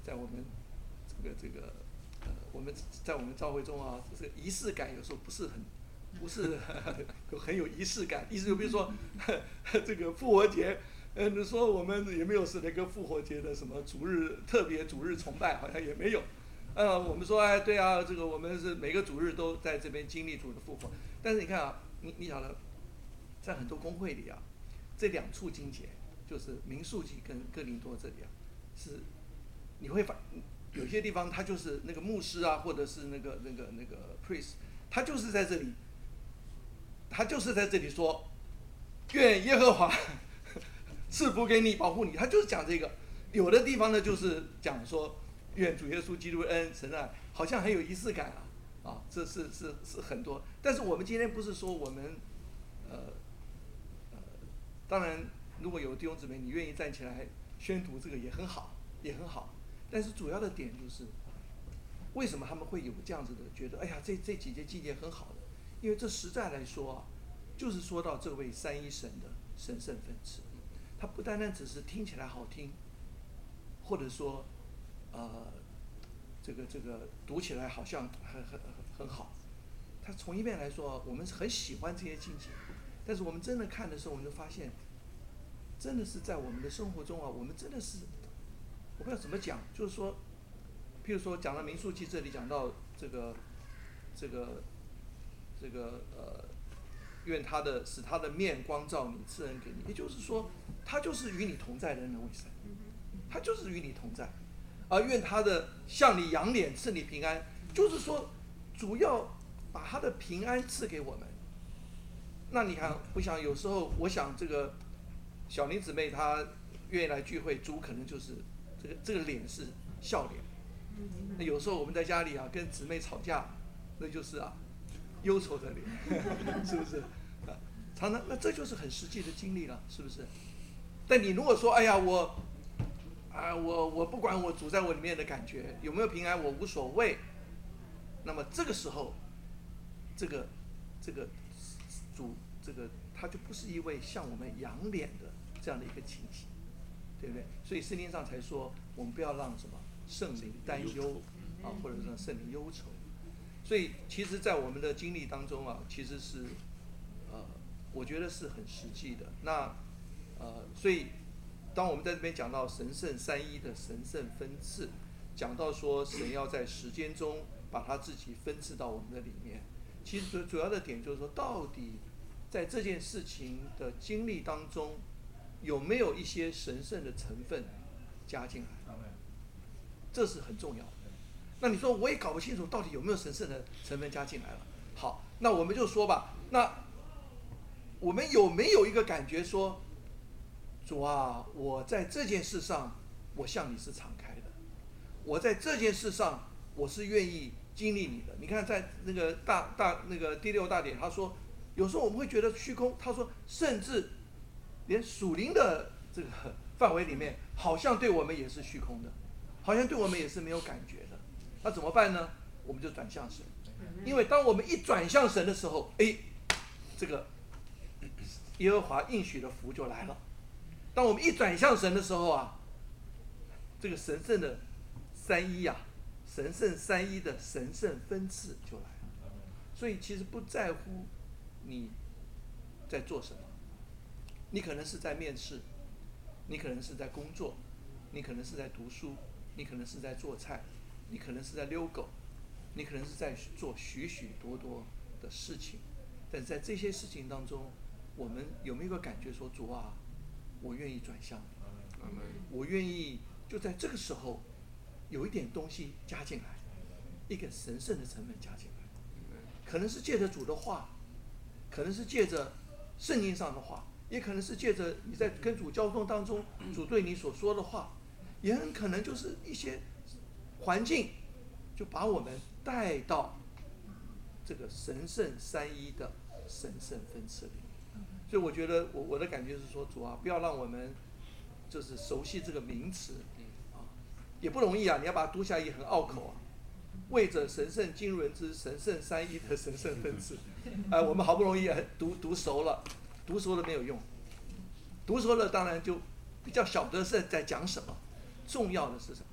在我们这个这个呃我们在我们教会中啊，这个仪式感有时候不是很不是很有仪式感。意思就比如说这个复活节，呃，你说我们也没有是那个复活节的什么主日特别主日崇拜，好像也没有。呃，我们说哎，对啊，这个我们是每个主日都在这边经历主的复活。但是你看啊，你你晓得，在很多公会里啊，这两处经节就是民数记跟哥林多这里啊，是你会发有些地方他就是那个牧师啊，或者是那个那个那个 priest， 他就是在这里，他就是在这里说，愿耶和华赐福给你，保护你，他就是讲这个。有的地方呢就是讲说，愿主耶稣基督恩神爱，好像很有仪式感啊，啊，这是是是很多。但是我们今天不是说我们，呃，呃，当然如果有弟兄姊妹你愿意站起来宣读这个也很好，也很好。但是主要的点就是，为什么他们会有这样子的觉得，哎呀，这这几节经节很好的，因为这实在来说啊，就是说到这位三一神的神圣分次，它不单单只是听起来好听，或者说，呃，这个这个读起来好像很很很好，它从一面来说，我们是很喜欢这些经节，但是我们真的看的时候，我们就发现，真的是在我们的生活中啊，我们真的是。我不知道怎么讲，就是说，譬如说讲到民数记这里讲到这个，这个，这个呃，愿他的使他的面光照你，赐恩给你，也就是说，他就是与你同在的那位神，他就是与你同在，而愿他的向你扬脸，赐你平安，就是说，主要把他的平安赐给我们。那你看，我想有时候，我想这个小林姊妹她愿意来聚会，主可能就是。这个这个脸是笑脸，那有时候我们在家里啊跟姊妹吵架，那就是啊忧愁的脸，是不是？啊，常常那这就是很实际的经历了，是不是？但你如果说哎呀我，啊我我不管我主在我里面的感觉有没有平安我无所谓，那么这个时候，这个这个主这个他就不是一位向我们扬脸的这样的一个情形。对不对？所以圣经上才说，我们不要让什么圣灵担忧啊，或者让圣灵忧愁。所以，其实，在我们的经历当中啊，其实是，呃，我觉得是很实际的。那，呃，所以，当我们在这边讲到神圣三一的神圣分次，讲到说神要在时间中把他自己分赐到我们的里面，其实主主要的点就是说，到底在这件事情的经历当中。有没有一些神圣的成分加进来？这是很重要的。那你说我也搞不清楚到底有没有神圣的成分加进来了。好，那我们就说吧，那我们有没有一个感觉说，主啊，我在这件事上我向你是敞开的，我在这件事上我是愿意经历你的。你看在那个大大那个第六大点，他说有时候我们会觉得虚空，他说甚至。连属灵的这个范围里面，好像对我们也是虚空的，好像对我们也是没有感觉的。那怎么办呢？我们就转向神，因为当我们一转向神的时候，哎，这个耶和华应许的福就来了。当我们一转向神的时候啊，这个神圣的三一啊，神圣三一的神圣分次就来了。所以其实不在乎你在做什么。你可能是在面试，你可能是在工作，你可能是在读书，你可能是在做菜，你可能是在遛狗，你可能是在做许许多多的事情。但是在这些事情当中，我们有没有一个感觉说，主啊，我愿意转向你，我愿意就在这个时候有一点东西加进来，一个神圣的成分加进来，可能是借着主的话，可能是借着圣经上的话。也可能是借着你在跟主交通当中，主对你所说的话，也很可能就是一些环境，就把我们带到这个神圣三一的神圣分次里。所以我觉得我我的感觉是说，主啊，不要让我们就是熟悉这个名词啊，也不容易啊，你要把它读起来也很拗口啊。为着神圣经纶之神圣三一的神圣分次，呃，我们好不容易读读熟了。读熟了没有用，读熟了当然就比较晓得是在讲什么，重要的是什么？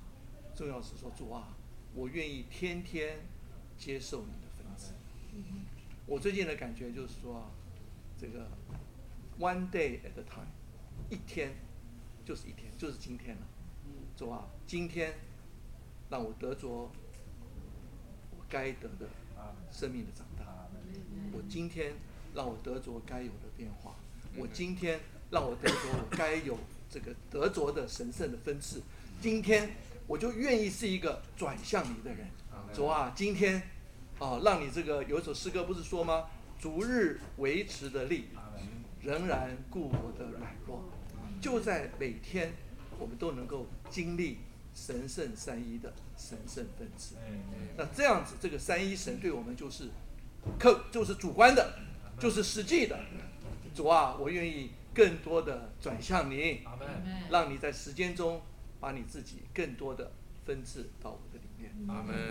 重要是说主啊，我愿意天天接受你的分赐。我最近的感觉就是说啊，这个 one day at a time， 一天就是一天，就是今天了。主啊，今天让我得着我该得的生命的长大。我今天让我得着该有的变化。我今天让我得着我该有这个得着的神圣的分赐。今天我就愿意是一个转向你的人。主啊，今天啊，让你这个有一首诗歌不是说吗？逐日维持的力，仍然顾我的软弱。就在每天，我们都能够经历神圣三一的神圣分赐。那这样子，这个三一神对我们就是客，就是主观的，就是实际的。主啊，我愿意更多的转向你，让你在时间中把你自己更多的分赐到我的里面。 阿门。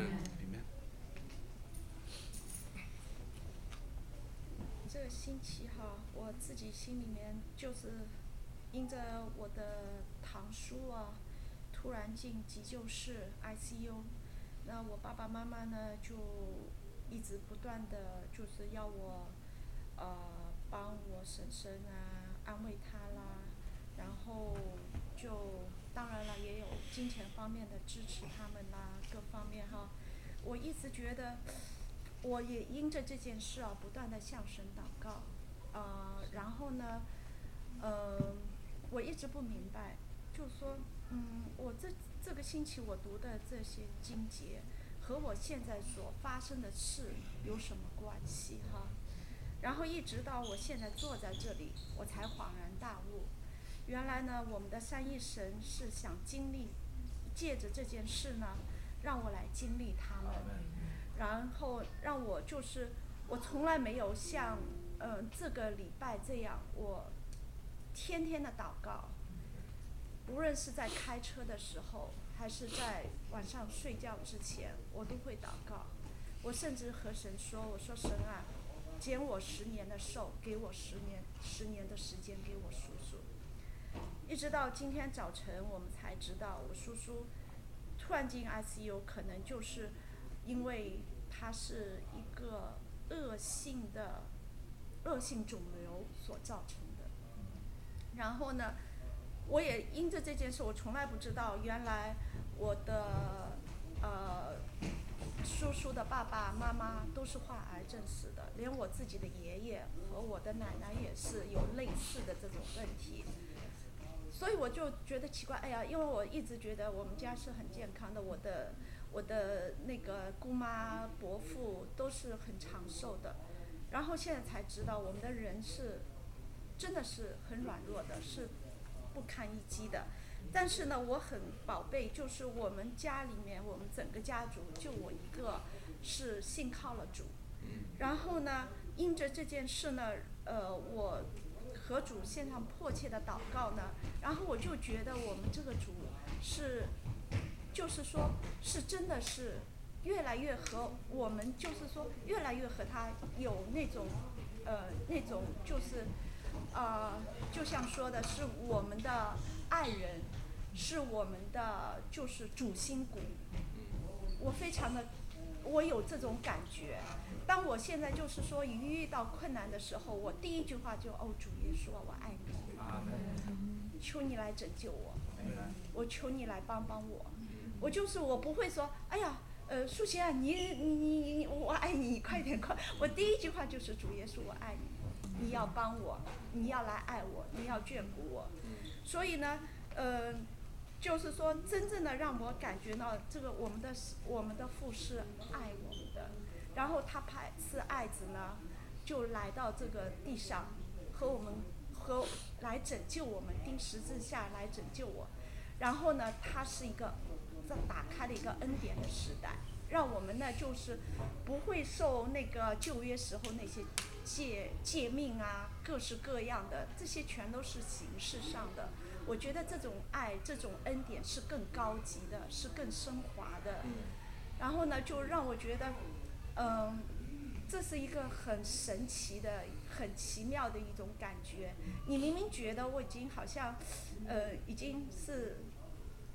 这个星期哈，我自己心里面就是因着我的堂叔啊，突然进急救室 I C U， 那我爸爸妈妈呢就一直不断的就是要我呃帮我婶婶啊安慰他啦，然后就当然了也有金钱方面的支持他们啦，各方面哈，我一直觉得。我也因着这件事啊，不断的向神祷告，呃，然后呢，呃，我一直不明白，就是说，嗯，我这这个星期我读的这些经节和我现在所发生的事有什么关系哈？然后一直到我现在坐在这里，我才恍然大悟，原来呢，我们的三一神是想经历，借着这件事呢，让我来经历他们。然后让我就是，我从来没有像，呃，这个礼拜这样，我天天的祷告，无论是在开车的时候，还是在晚上睡觉之前，我都会祷告。我甚至和神说：“我说神啊，减我十年的寿，给我十年十年的时间给我叔叔。”一直到今天早晨，我们才知道我叔叔突然进 I C U， 可能就是。因为它是一个恶性的恶性肿瘤所造成的，然后呢，我也因着这件事，我从来不知道，原来我的呃叔叔的爸爸妈妈都是患癌症死的，连我自己的爷爷和我的奶奶也是有类似的这种问题。所以我就觉得奇怪，哎呀，因为我一直觉得我们家是很健康的，我的。我的那个姑妈、伯父都是很长寿的，然后现在才知道我们的人是真的是很软弱的，是不堪一击的。但是呢，我很宝贝，就是我们家里面，我们整个家族就我一个是信靠了主。然后呢，因着这件事呢，呃，我和主献上迫切的祷告呢，然后我就觉得我们这个主是。就是说，是真的是越来越和我们，就是说越来越和他有那种，呃，那种就是，呃，就像说的是我们的爱人，是我们的就是主心骨。我非常的，我有这种感觉。当我现在就是说一遇到困难的时候，我第一句话就哦主耶稣啊，我爱你，求你来拯救我，我求你来帮帮我。我就是我不会说，哎呀，呃，淑贤啊，你你你我爱你，快点快！我第一句话就是主耶稣，我爱你，你要帮我，你要来爱我，你要眷顾我。所以呢，呃，就是说真正的让我感觉到这个我们的我们的父是爱我们的，然后他派是爱子呢，就来到这个地上，和我们和来拯救我们，钉十字架来拯救我。然后呢，他是一个。打开了一个恩典的时代，让我们呢就是不会受那个旧约时候那些诫诫命啊，各式各样的，这些全都是形式上的。我觉得这种爱、这种恩典是更高级的，是更升华的。然后呢，就让我觉得，嗯、呃，这是一个很神奇的、很奇妙的一种感觉。你明明觉得我已经好像，呃，已经是。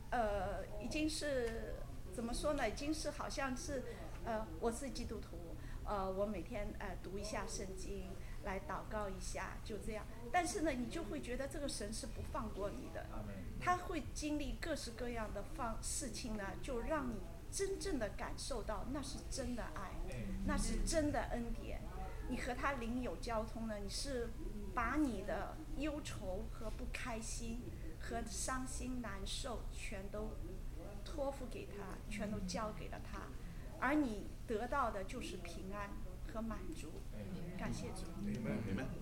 呃，已经是怎么说呢？已经是好像是，呃，我是基督徒，呃，我每天呃读一下圣经，来祷告一下，就这样。但是呢，你就会觉得这个神是不放过你的，他会经历各式各样的放事情呢，就让你真正的感受到那是真的爱，那是真的恩典。你和他灵有交通呢，你是把你的忧愁和不开心和伤心难受全都托付给他，全都交给了他，而你得到的就是平安和满足。感谢主。 明白，明白。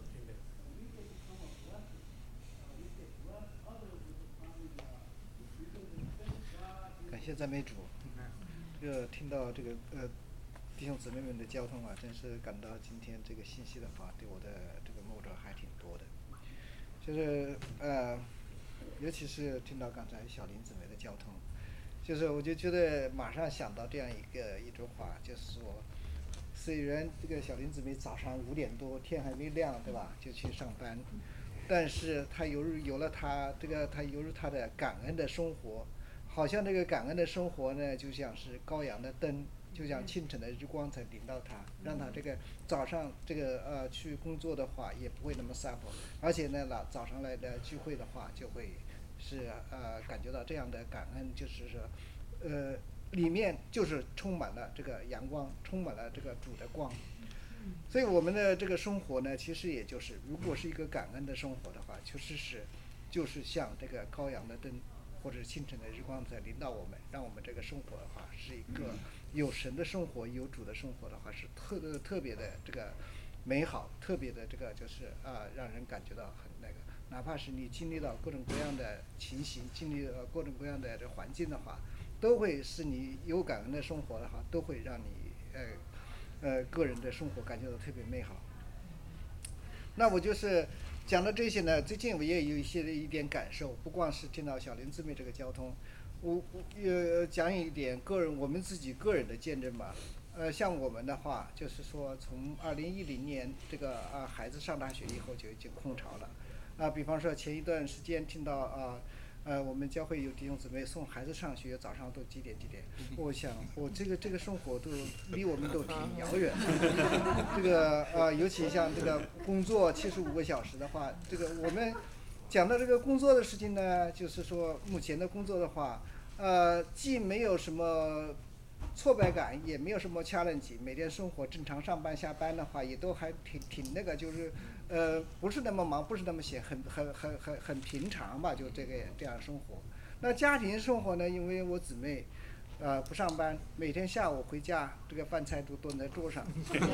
感谢赞美主。这个听到这个呃弟兄姊妹们的交通啊，真是感到今天这个信息的话，对我的这个牧者还挺多的。就是呃，尤其是听到刚才小林姊妹的交通，就是我就觉得马上想到这样一个一句话，就是说，虽然这个小林姊妹早上五点多天还没亮，对吧，就去上班，但是她有有了她这个她有了她的感恩的生活。好像这个感恩的生活呢，就像是羔羊的灯，就像清晨的日光才领到他，让他这个早上这个呃去工作的话也不会那么撒泼，而且呢早上来的聚会的话就会是呃感觉到这样的感恩，就是说呃里面就是充满了这个阳光，充满了这个主的光。所以我们的这个生活呢，其实也就是如果是一个感恩的生活的话，确实是就是像这个羔羊的灯。或者清晨的日光在领导我们，让我们这个生活的话是一个有神的生活，有主的生活的话是特特别的这个美好，特别的这个就是啊、呃、让人感觉到很那个，哪怕是你经历到各种各样的情形，经历到各种各样的这环境的话，都会使你有感恩的生活的话，都会让你呃呃个人的生活感觉到特别美好。那我就是讲到这些呢，最近我也有一些的一点感受，不光是听到小林姊妹这个交通，我我呃讲一点个人我们自己个人的见证吧。呃，像我们的话，就是说从二零一零年这个啊孩子上大学以后就已经空巢了，啊，比方说前一段时间听到啊。呃，我们教会有弟兄姊妹送孩子上学，早上都几点几点？我想，我这个这个生活都离我们都挺遥远。这个呃，尤其像这个工作七十五个小时的话，这个我们讲到这个工作的事情呢，就是说目前的工作的话，呃，既没有什么挫败感，也没有什么 challenge， 每天生活正常上班下班的话，也都还挺挺那个，就是呃不是那么忙，不是那么闲，很很很很很平常吧，就这个这样生活。那家庭生活呢，因为我姊妹呃不上班，每天下午回家，这个饭菜都端在桌上。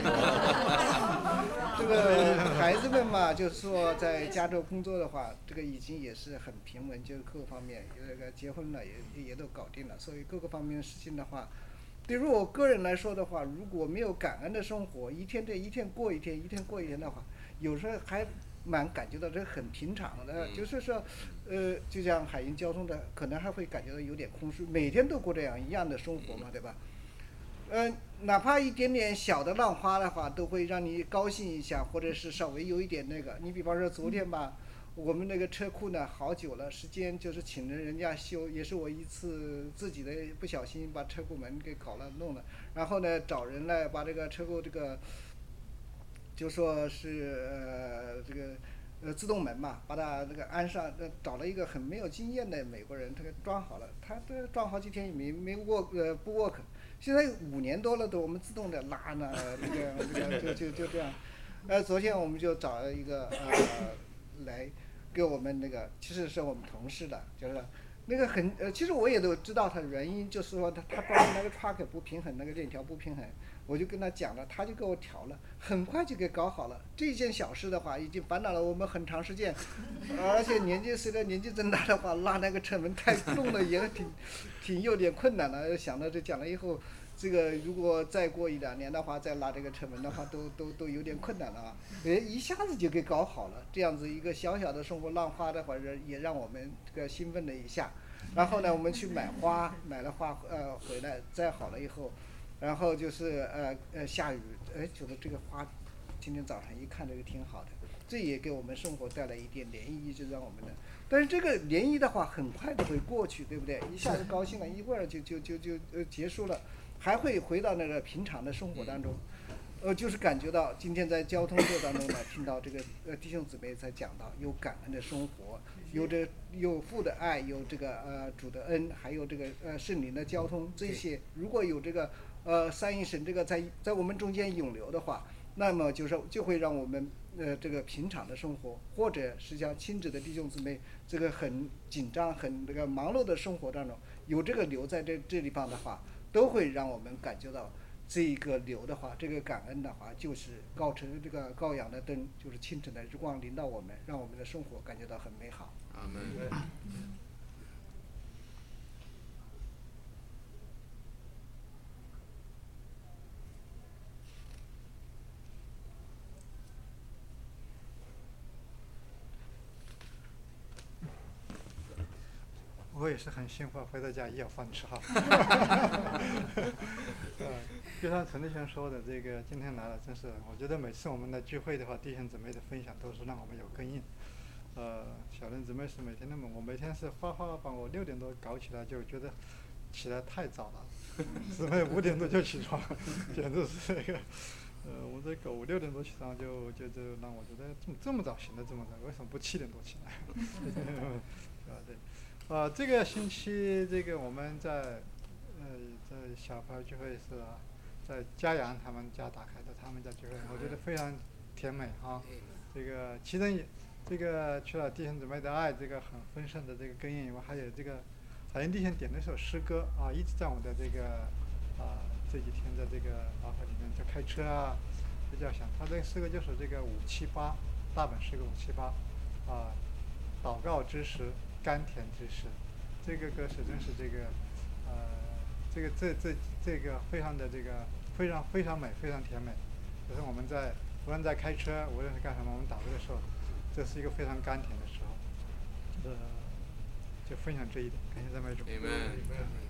这个孩子们嘛，就是说在加州工作的话，这个已经也是很平稳，就是各个方面这个结婚了也也都搞定了，所以各个方面的事情的话。对于我个人来说的话，如果没有感恩的生活，一天这一天过一天，一天过一天的话，有时候还蛮感觉到这很平常的，就是说，呃，就像海运交通的，可能还会感觉到有点空虚，每天都过这样一样的生活嘛，对吧？呃，哪怕一点点小的浪花的话，都会让你高兴一下，或者是稍微有一点那个。你比方说昨天吧。我们那个车库呢，好久了，时间就是请人人家修，也是我一次自己的不小心把车库门给搞了弄了，然后呢找人来把这个车库这个，就说是呃这个呃自动门嘛，把它那个安上，呃找了一个很没有经验的美国人，他给装好了，他这装好几天也没没 work 呃不 work， 现在五年多了都我们自动的拉呢，这个这个就就就这样，呃昨天我们就找了一个呃来。给我们那个其实是我们同事的，就是那个很呃，其实我也都知道他的原因，就是说他他装的那个 truck 不平衡，那个链条不平衡，我就跟他讲了，他就给我调了，很快就给搞好了。这件小事的话，已经烦恼了我们很长时间，而且年纪随着年纪增大的话，拉那个车门太重了，也挺挺有点困难了。想到这讲了以后。这个如果再过一两年的话，再拉这个车门的话，都都都有点困难了啊！哎，一下子就给搞好了，这样子一个小小的生活浪花的话，也让我们这个兴奋了一下。然后呢，我们去买花，买了花呃回来摘好了以后，然后就是呃呃下雨，哎，觉得这个花今天早上一看这个挺好的，这也给我们生活带来一点涟漪，就让我们的。但是这个涟漪的话，很快就会过去，对不对？一下子高兴了，一会儿就就就就呃结束了，还会回到那个平常的生活当中。呃，就是感觉到今天在交通课当中呢，听到这个呃弟兄姊妹在讲到有感恩的生活，有这有父的爱，有这个呃主的恩，还有这个呃圣灵的交通，这些如果有这个呃三一神这个在在我们中间涌流的话，那么就是就会让我们呃这个平常的生活，或者是像亲子的弟兄姊妹这个很紧张很这个忙碌的生活当中，有这个流在这这地方的话，都会让我们感觉到。这一个流的话，这个感恩的话，就是高晨这个羔羊的灯，就是清晨的日光临到我们，让我们的生活感觉到很美好。 阿门。 我也是很兴奋，回到家也有饭吃哈。呃，就像陈弟兄说的，这个今天来了，真是我觉得每次我们的聚会的话，弟兄姊妹的分享都是让我们有根印。呃，小人姊妹是每天那么，我每天是哗哗把我六点多搞起来，就觉得起来太早了，姊妹五点多就起床，简直是这个。呃，我这狗六点多起床就就就让我觉得这么这么早醒的这么早，为什么不七点多起来？啊对。呃，这个星期这个我们在呃在小牌聚会是、啊、在嘉阳他们家打开的，他们家聚会，我觉得非常甜美啊。这个其中这个除了弟兄姊妹的爱，这个很丰盛的这个根源以外，还有这个海英弟兄点了一首诗歌啊，一直在我的这个啊这几天的这个脑海里面，就开车啊比较想，他这个诗歌就是这个五七八大本诗歌五七八啊，祷告之时。甘甜之时，这个歌是真是这个，呃，这个这这这个非常的这个非常非常美，非常甜美。就是我们在无论在开车，无论是干什么，我们祷告的时候，这是一个非常甘甜的时候。呃，就分享这一点，感谢赞美主。Amen。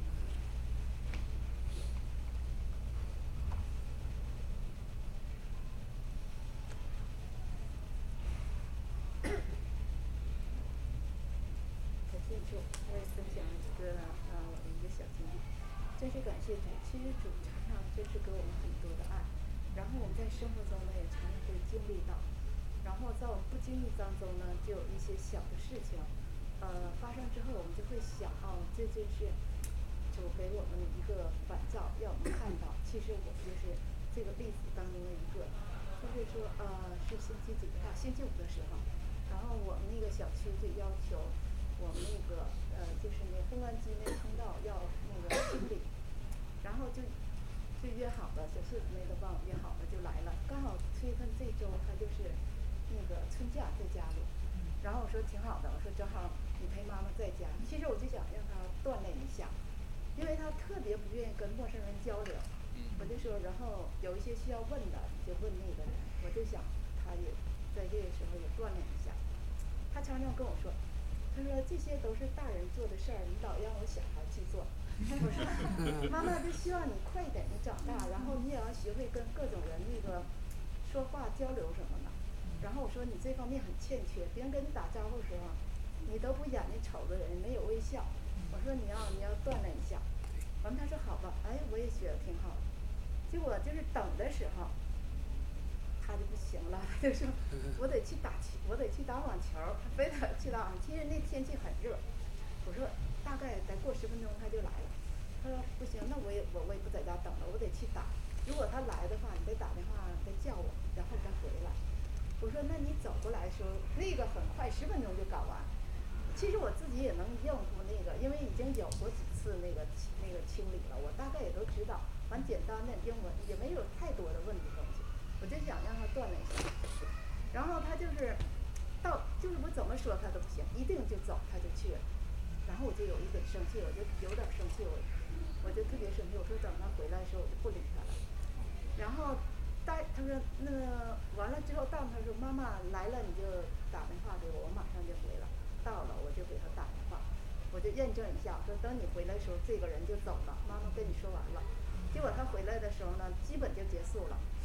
我也分享一个呃我的一个小经历，真是感谢主，其实主常常真是给我们很多的爱，然后我们在生活中呢也常常会经历到，然后在我们不经意当中呢，就有一些小的事情，呃发生之后，我们就会想哦，这就是主给我们一个反照，让我们看到，其实我就是这个例子当中的一个，就是说呃是星期几啊？星期五的时候，然后我们那个小区就要求。我们那个呃，就是那烘干机那通道要那个清理，然后就就约好了，小四姊妹都帮我约好了，就来了。刚好崔芬这周她就是那个春假在家里，然后我说挺好的，我说正好你陪妈妈在家。其实我就想让她锻炼一下，因为她特别不愿意跟陌生人交流。我就说，然后有一些需要问的，你就问那个人。我就想她也在这个时候也锻炼一下。她常常跟我说。他说这些都是大人做的事儿，你老让我小孩去做。我说妈妈就希望你快点的长大，然后你也要学会跟各种人那个说话交流什么的。然后我说你这方面很欠缺，别人跟你打招呼的时候，你都不眼睛瞅着人，没有微笑。我说你要你要锻炼一下。完他说好吧，哎我也学得挺好。结果就是等的时候。他就不行了，他就说我得去打球，我得去打网球，他非得去打网球。其实那天气很热，我说大概再过十分钟他就来了。他说不行，那我也我我也不在家等了，我得去打。如果他来的话，你得打电话得叫我，然后再回来。我说那你走过来的时候，那个很快，十分钟就搞完。其实我自己也能应付那个，因为已经有过几次那个那个清理了，我大概也都知道。完简单的英文也没有太多的问题东西。我就想让他锻炼一下，然后他就是到就是我怎么说他都不行，一定就走他就去了，然后我就有一点生气，我就有点生气，我我就特别生气，我说等他回来的时候我就不理他了。然后带他说那个完了之后到他说妈妈来了你就打电话给我，我马上就回了。到了我就给他打电话，我就验证一下，说等你回来的时候这个人就走了，妈妈跟你说完了。结果他回来的时候呢，基本就结束了。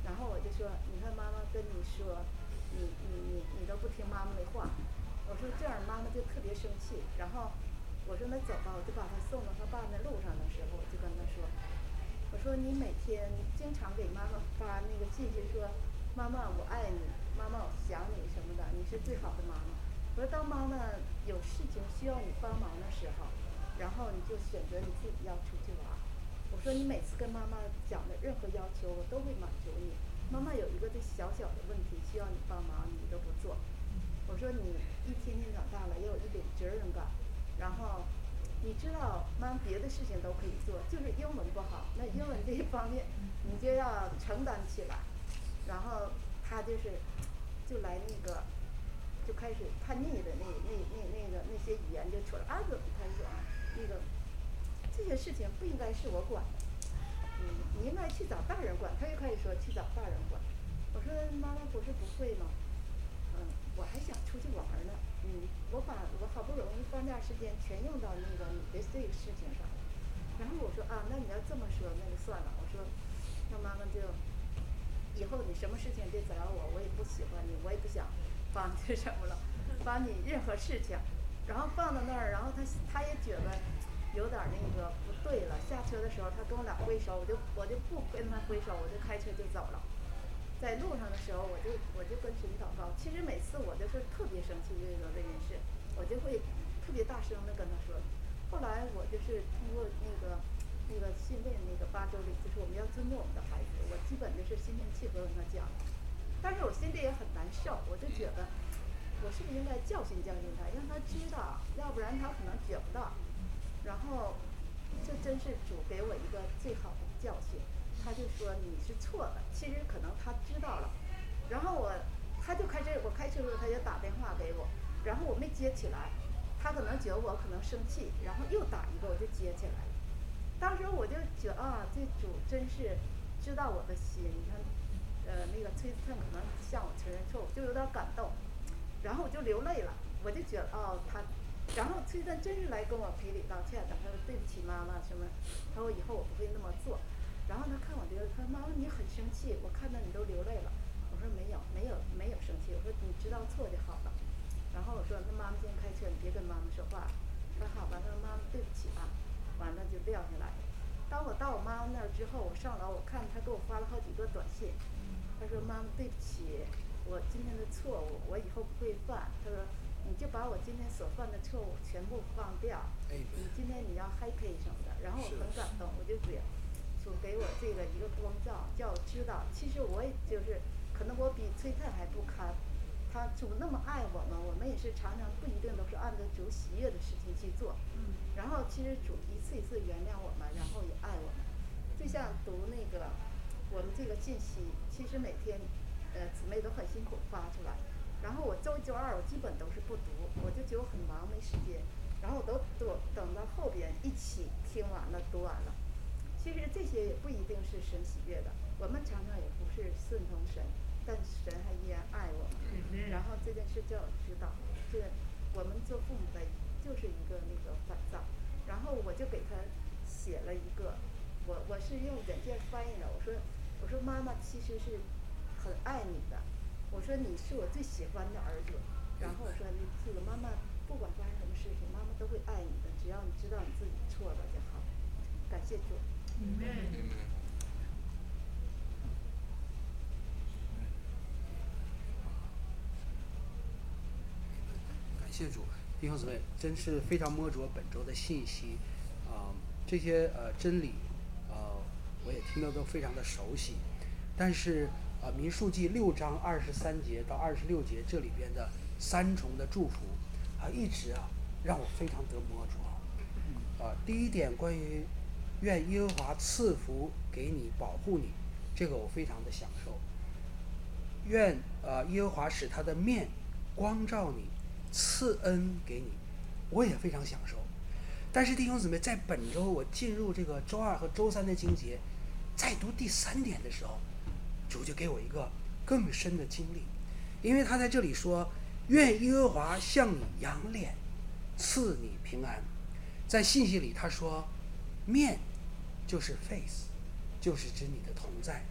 然后我就说，你看妈妈跟你说，你你你你都不听妈妈的话，我说这样妈妈就特别生气。然后我说那走吧，我就把他送到他爸那路上的时候，我就跟他说，我说你每天经常给妈妈发那个信息说，妈妈我爱你，妈妈我想你什么的，你是最好的妈妈。我说当妈妈有事情需要你帮忙的时候，然后你就选择你自己要出去玩。我说你每次跟妈妈讲的任何要求，我都会满足你。妈妈有一个这小小的问题需要你帮忙，你都不做。我说你一天天长大了，也有一点责任感。然后你知道，妈别的事情都可以做，就是英文不好，那英文这一方面你就要承担起来。然后他就是就来那个就开始叛逆的那那那那个那些语言就出来啊，怎么开始啊那个这些事情不应该是我管的，嗯，你应该去找大人管。他又开始说去找大人管。我说妈妈不是不会吗？嗯，我还想出去玩呢。嗯，我把我好不容易放假时间全用到那个你的这个事情上了。然后我说啊，那你要这么说，那就算了。我说，那妈妈就以后你什么事情别找我，我也不喜欢你，我也不想帮你什么了，帮你任何事情。然后放到那儿，然后他他也觉得有点那个不对了。下车的时候，他跟我俩挥手，我就我就不跟他挥手，我就开车就走了。在路上的时候，我就我就跟神祷告。其实每次我就是特别生气这个这件事，我就会特别大声的跟他说。后来我就是通过那个那个训练那个八周里，就是我们要尊重我们的孩子，我基本就是心平气和跟他讲。但是我心里也很难受，我就觉得我是不是应该教训教训他，让他知道，要不然他可能觉不到。然后这真是主给我一个最好的教训。他就说你是错的，其实可能他知道了。然后我他就开车，我开车的时候他就打电话给我，然后我没接起来，他可能觉得我可能生气，然后又打一个，我就接起来了。当时我就觉得啊，这主真是知道我的心。你看，呃，那个崔斯特可能向我承认错误，就有点感动，然后我就流泪了。我就觉得哦，他，然后崔斯特真是来跟我赔礼道歉的，他说对不起妈妈什么，他说以后我不会那么做。然后他看我流泪，他说妈妈你很生气，我看到你都流泪了。我说没有没有没有生气，我说你知道错就好了。然后我说那妈妈先开车，你别跟妈妈说话。他说好吧，他说妈妈对不起啊，完了就撂下来了。当我到我妈妈那儿之后，我上楼我看他给我发了好几个短信。他说妈妈对不起，我今天的错误我以后不会犯。他说你就把我今天所犯的错误全部放掉，你今天你要 happy 什么的。然后我很感动，我就觉得主给我这个一个光照，叫我知道，其实我也就是可能我比崔太还不堪。他主那么爱我们，我们也是常常不一定都是按照主喜悦的事情去做。然后其实主一次一次原谅我们，然后也爱我们。就像读那个我们这个信息，其实每天呃姊妹都很辛苦发出来。然后我周一周二我基本都是不读，我就觉得很忙没时间。然后我都等等到后边一起听完了读完了。其实这些也不一定是神喜悦的，我们常常也不是顺从神，但神还依然爱我们。嗯、然后这件事叫我知道，这我们做父母的就是一个那个反造。然后我就给他写了一个，我我是用软件翻译的。我说我说妈妈其实是很爱你的，我说你是我最喜欢的儿子。然后我说你这个妈妈不管发生什么事情，妈妈都会爱你的，只要你知道你自己错了就好。感谢主。 嗯嗯感谢主，弟兄姊妹，真是非常摸着本周的信息，啊、呃，这些呃真理，呃，我也听得都非常的熟悉，但是啊、呃，民数记六章二十三节到二十六节这里边的三重的祝福，啊、呃，一直啊让我非常得摸着。啊、呃，第一点关于愿耶和华赐福给你，保护你，这个我非常的享受。愿呃耶和华使他的面光照你，赐恩给你，我也非常享受。但是弟兄姊妹，在本周我进入这个周二和周三的经节，在读第三点的时候，主就给我一个更深的经历，因为他在这里说，愿耶和华向你扬脸，赐你平安。在信息里他说，面就是 face， 就是指你的同在，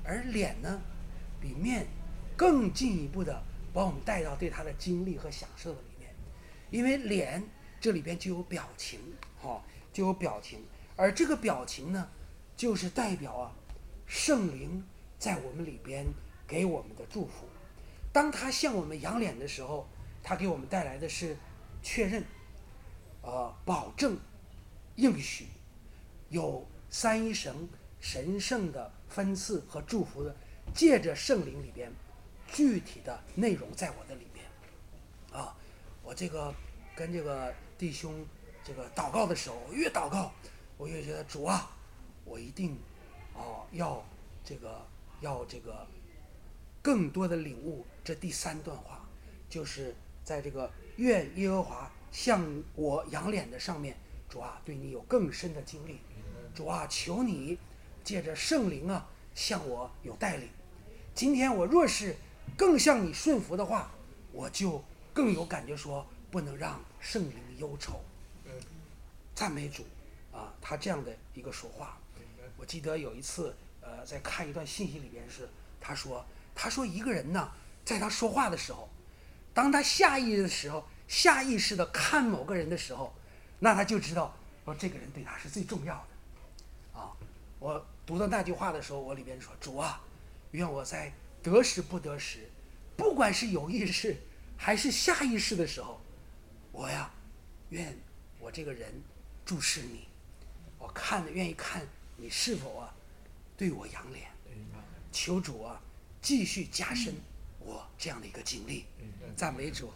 而脸呢，比面更进一步的把我们带到对它的经历和享受的里面，因为脸这里边就有表情，哈、哦，就有表情，而这个表情呢，就是代表啊，圣灵在我们里边给我们的祝福。当他向我们扬脸的时候，他给我们带来的是确认、呃保证、应许，有三一神神圣的分赐和祝福的，借着圣灵里边具体的内容在我的里边。啊，我这个跟这个弟兄这个祷告的时候，我越祷告，我越觉得主啊，我一定哦要这个要这个更多的领悟这第三段话，就是在这个愿耶和华向我扬脸的上面，主啊，对你有更深的经历，主啊，求你借着圣灵啊向我有带领。今天我若是更向你顺服的话，我就更有感觉说不能让圣灵忧愁。赞美主啊，他这样的一个说话。我记得有一次呃在看一段信息里边是他说他说一个人呢，在他说话的时候，当他下意识的时候下意识的看某个人的时候，那他就知道说这个人对他是最重要的啊。我读到那句话的时候，我里边说主啊，愿我在得时不得时，不管是有意识还是下意识的时候，我呀愿我这个人注视你，我看愿意看你是否啊对我扬脸。求主啊继续加深我这样的一个经历。赞美主。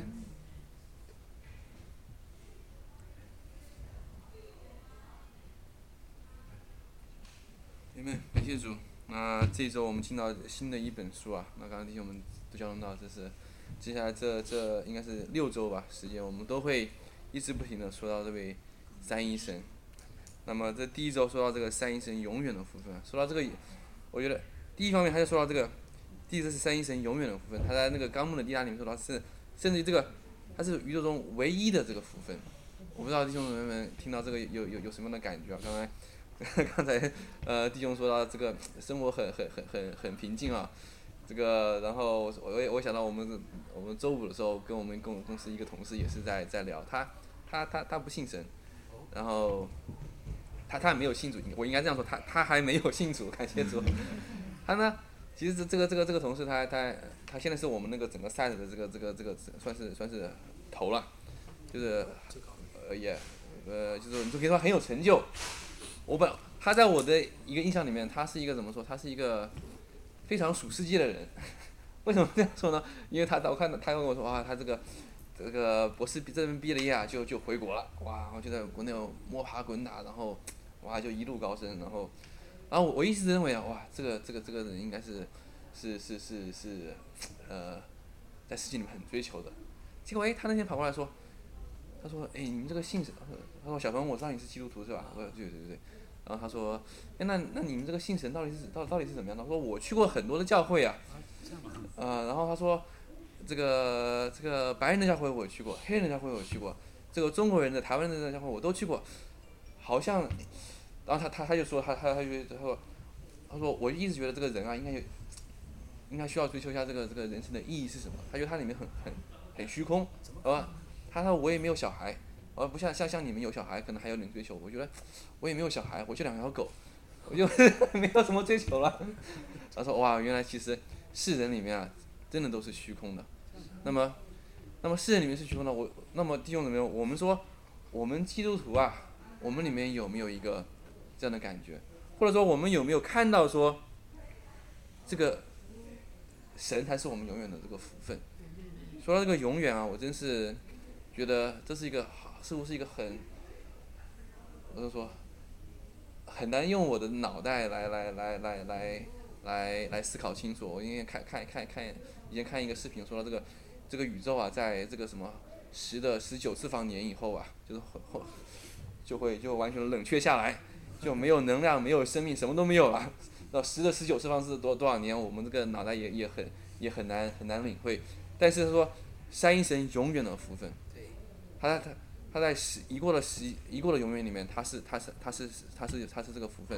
姐妹，感谢主。那这一周我们进到新的一本书啊，那刚刚弟兄们都交通到，这是接下来这这应该是六周吧时间，我们都会一直不停的说到这位三一神。那么这第一周说到这个三一神永远的福分，说到这个，我觉得第一方面他就说到这个，第一个是三一神永远的福分，他在那个纲目的第二里面说到是，甚至于这个他是宇宙中唯一的这个福分。我不知道弟兄姊妹们听到这个有有有什么样的感觉啊？刚才。刚才呃弟兄说到这个生活很很很很很平静啊，这个然后我也我想到我们我们周五的时候跟我们公公司一个同事也是在在聊，他他他他不信神，然后他他没有信主，我应该这样说，他他还没有信主，感谢主。他呢，其实这个这个这个同事他他他现在是我们那个整个 site 的这个这个这个算是算是头了，就是呃也呃就是你就可以说很有成就。我本他在我的一个印象里面，他是一个怎么说？他是一个非常属世界的人。为什么这样说呢？因为他我看到他跟我说啊，他这个这个博士这边毕了业啊，就就回国了，哇，我就在国内摸爬滚打，然后哇就一路高升，然后然后我一直认为啊，哇，这个这个这个人应该是是是是是呃在世界里面很追求的。结果哎，他那天跑过来说，他说哎，你们这个信神，他说小鹏，我知道你是基督徒是吧？我说对对对。然后他说，哎，那那你们这个信神到底是到到底是怎么样的？他说我去过很多的教会啊，呃，然后他说，这个这个白人的教会我去过，黑人的教会我去过，这个中国人的、台湾人的教会我都去过，好像，然后他他他就说他他他就他说，他说我一直觉得这个人啊应该有，应该需要追求一下这个这个人生的意义是什么？他觉得他里面很很很虚空，啊，他说我也没有小孩。而不像像像你们有小孩，可能还有点追求。我觉得我也没有小孩，我就两条狗，我就没有什么追求了。他说哇，原来其实世人里面啊，真的都是虚空的。那么，那么世人里面是虚空的，我那么弟兄姊妹，我们说我们基督徒啊，我们里面有没有一个这样的感觉？或者说我们有没有看到说这个神才是我们永远的这个福分？说到这个永远啊，我真是觉得这是一个。似乎是一个很，我就说，很难用我的脑袋来来来来来来来思考清楚。我因为看看看看以前看一个视频，说到这个这个宇宙啊，在这个什么十的十九次方年以后啊，就是后就会就完全冷却下来，就没有能量，没有生命，什么都没有了。到十的十九次方是多多少年？我们这个脑袋也也很也很难很难领会。但是说三一神永远的福分，他他。他在时一过了时一过了永远里面，他是他是他是他是他是这个福分，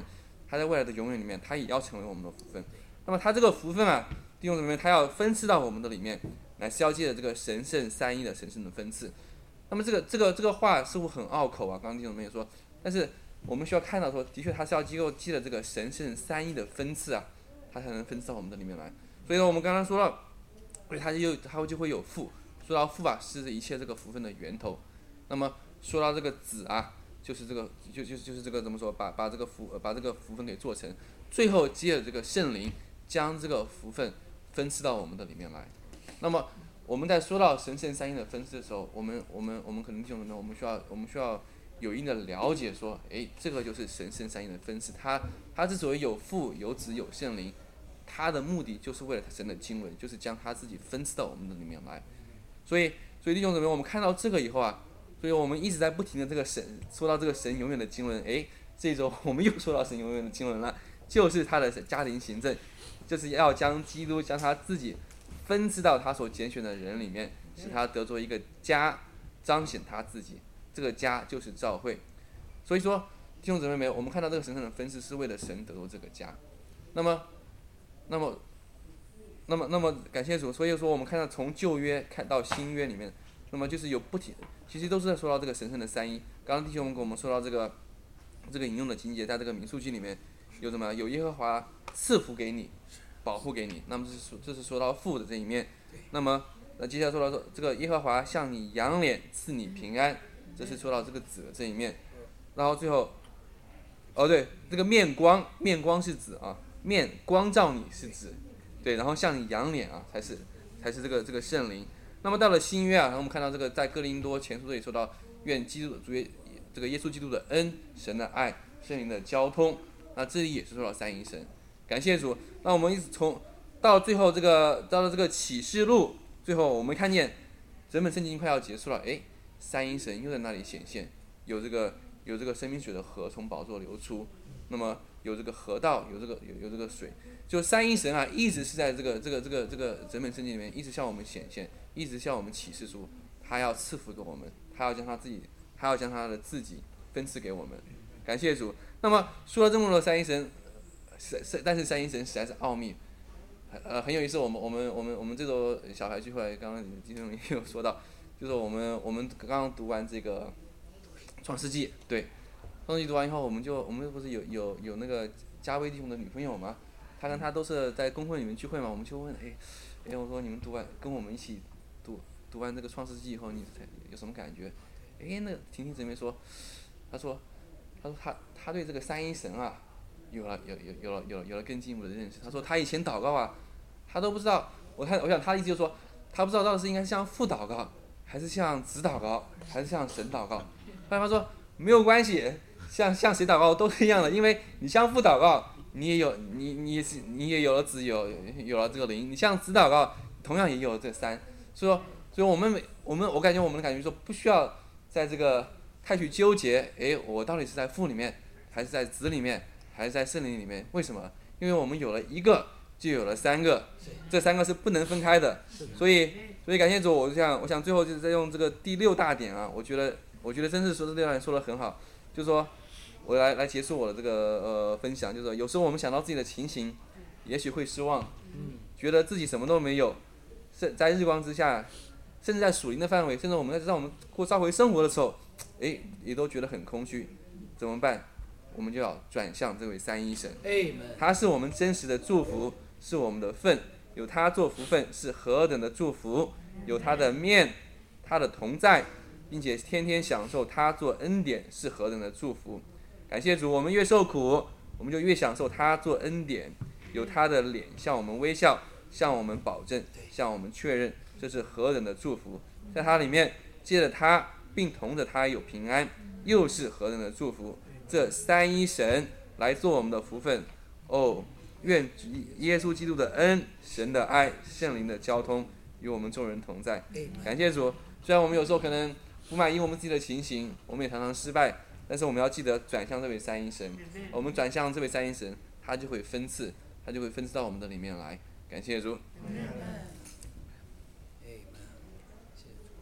他在未来的永远里面，他也要成为我们的福分。那么他这个福分啊，弟兄姊妹，他要分赐到我们的里面，乃是要借着这个神圣三一的神圣的分赐。那么这个这个这个话似乎很拗口啊，刚刚弟兄姊妹也说，但是我们需要看到说，的确他是要经过借着这个神圣三一的分赐啊，他才能分赐到我们的里面来。所以呢，我们刚刚说到，所以他就他就会有父，说到父啊，是一切这个福分的源头。那么说到这个子啊，就是这个就就就是这个怎么说，把把这个福把这个福分给做成，最后接着这个圣灵将这个福分分赐到我们的里面来。那么我们在说到神圣三一的分赐的时候，我们我们我们可能弟兄姊妹，我们需要我们需要有一定的了解，说，哎，这个就是神圣三一的分赐。它它之所以有父有子有圣灵，它的目的就是为了神的经纶，就是将他自己分赐到我们的里面来。所以所以弟兄姊妹，我们看到这个以后啊，所以我们一直在不停的这个神说到这个神永远的经纶，哎，这一周我们又说到神永远的经纶了，就是他的家庭行政，就是要将基督将他自己分赐到他所拣选的人里面，使他得着一个家，彰显他自己。这个家就是教会。所以说弟兄姊妹们，我们看到这个神圣的分赐是为了神得着这个家。那么那么那么那么感谢主。所以说我们看到从旧约看到新约里面，那么就是有不停，其实都是在说到这个神圣的三一。刚刚弟兄们跟我们说到这个这个引用的经节，在这个民数记里面有什么？有耶和华赐福给你，保护给你。那么这是说这是说到父的这一面。那么那接下来说到说这个耶和华向你扬脸赐你平安，这是说到这个子的这一面。然后最后，哦对，这个面光面光是子啊，面光照你是子，对，然后向你扬脸啊，才是才是这个这个圣灵。那么到了新约啊，然后我们看到这个在哥林多前书这里说到，愿基督的主耶这个耶稣基督的恩、神的爱、圣灵的交通，那这里也是说到三一神。感谢主。那我们一直从到最后这个到了这个启示录，最后我们看见整本圣经快要结束了，哎，三一神又在那里显现，有这个有这个生命水的河从宝座流出，那么有这个河道，有这个有有这个水，就三一神啊，一直是在这个这个这个这个整本圣经里面一直向我们显现，一直向我们启示出他要赐福给我们，他要将他自己他要将他的自己分赐给我们。感谢主。那么说了这么多三一神，但是三一神实在是奥秘，呃，很有意思。我们我们我们我们这周小孩聚会，刚刚弟兄也有说到，就是我们我们刚刚读完这个创世纪，对，创世纪读完以后，我们就我们不是有有有那个加威弟兄的女朋友吗？他跟他都是在公会里面聚会嘛，我们就问，哎，哎，我说你们读完跟我们一起读读完这个创世纪以后，你有什么感觉？哎，那婷婷姊妹说，她说，她说她她对这个三一神啊，有了有有有了有了有了更进一步的认识。她说她以前祷告啊，她都不知道，我看我想她的意思就是说，她不知道到底是应该向父祷告，还是向子祷告，还是向神祷告。后来她说没有关系，向向谁祷告都是一样的，因为你向父祷告，你也有你你是你也有了子有有了这个灵，你向子祷告同样也有这三。所以说，所以我们我们我感觉我们的感觉说不需要在这个太去纠结，哎，我到底是在父里面，还是在子里面，还是在圣灵里面？为什么？因为我们有了一个，就有了三个，这三个是不能分开的。所以，所以感谢主，我想，我想最后就是再用这个第六大点啊，我觉得，我觉得真是说这六大点说得很好，就是说，我来来结束我的这个呃分享，就是说有时候我们想到自己的情形，也许会失望，觉得自己什么都没有，是在日光之下。甚至在属灵的范围，甚至我们在让我们过召回生活的时候，哎，也都觉得很空虚，怎么办？我们就要转向这位三一神，他是我们真实的祝福，是我们的份，有他做福分是何等的祝福，有他的面，他的同在，并且天天享受他做恩典是何等的祝福。感谢主，我们越受苦，我们就越享受他做恩典，有他的脸向我们微笑，向我们保证，向我们确认。这是何等的祝福，在它里面借着它并同着它有平安，又是何等的祝福。这三一神来做我们的福分。哦，愿耶稣基督的恩、神的爱、圣灵的交通与我们众人同在。感谢主。虽然我们有时候可能不满意我们自己的情形，我们也常常失败，但是我们要记得转向这位三一神。我们转向这位三一神，他就会分赐，他就会分赐到我们的里面来。感谢主。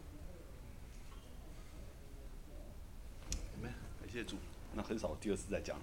感谢主，那很少第二次再讲了。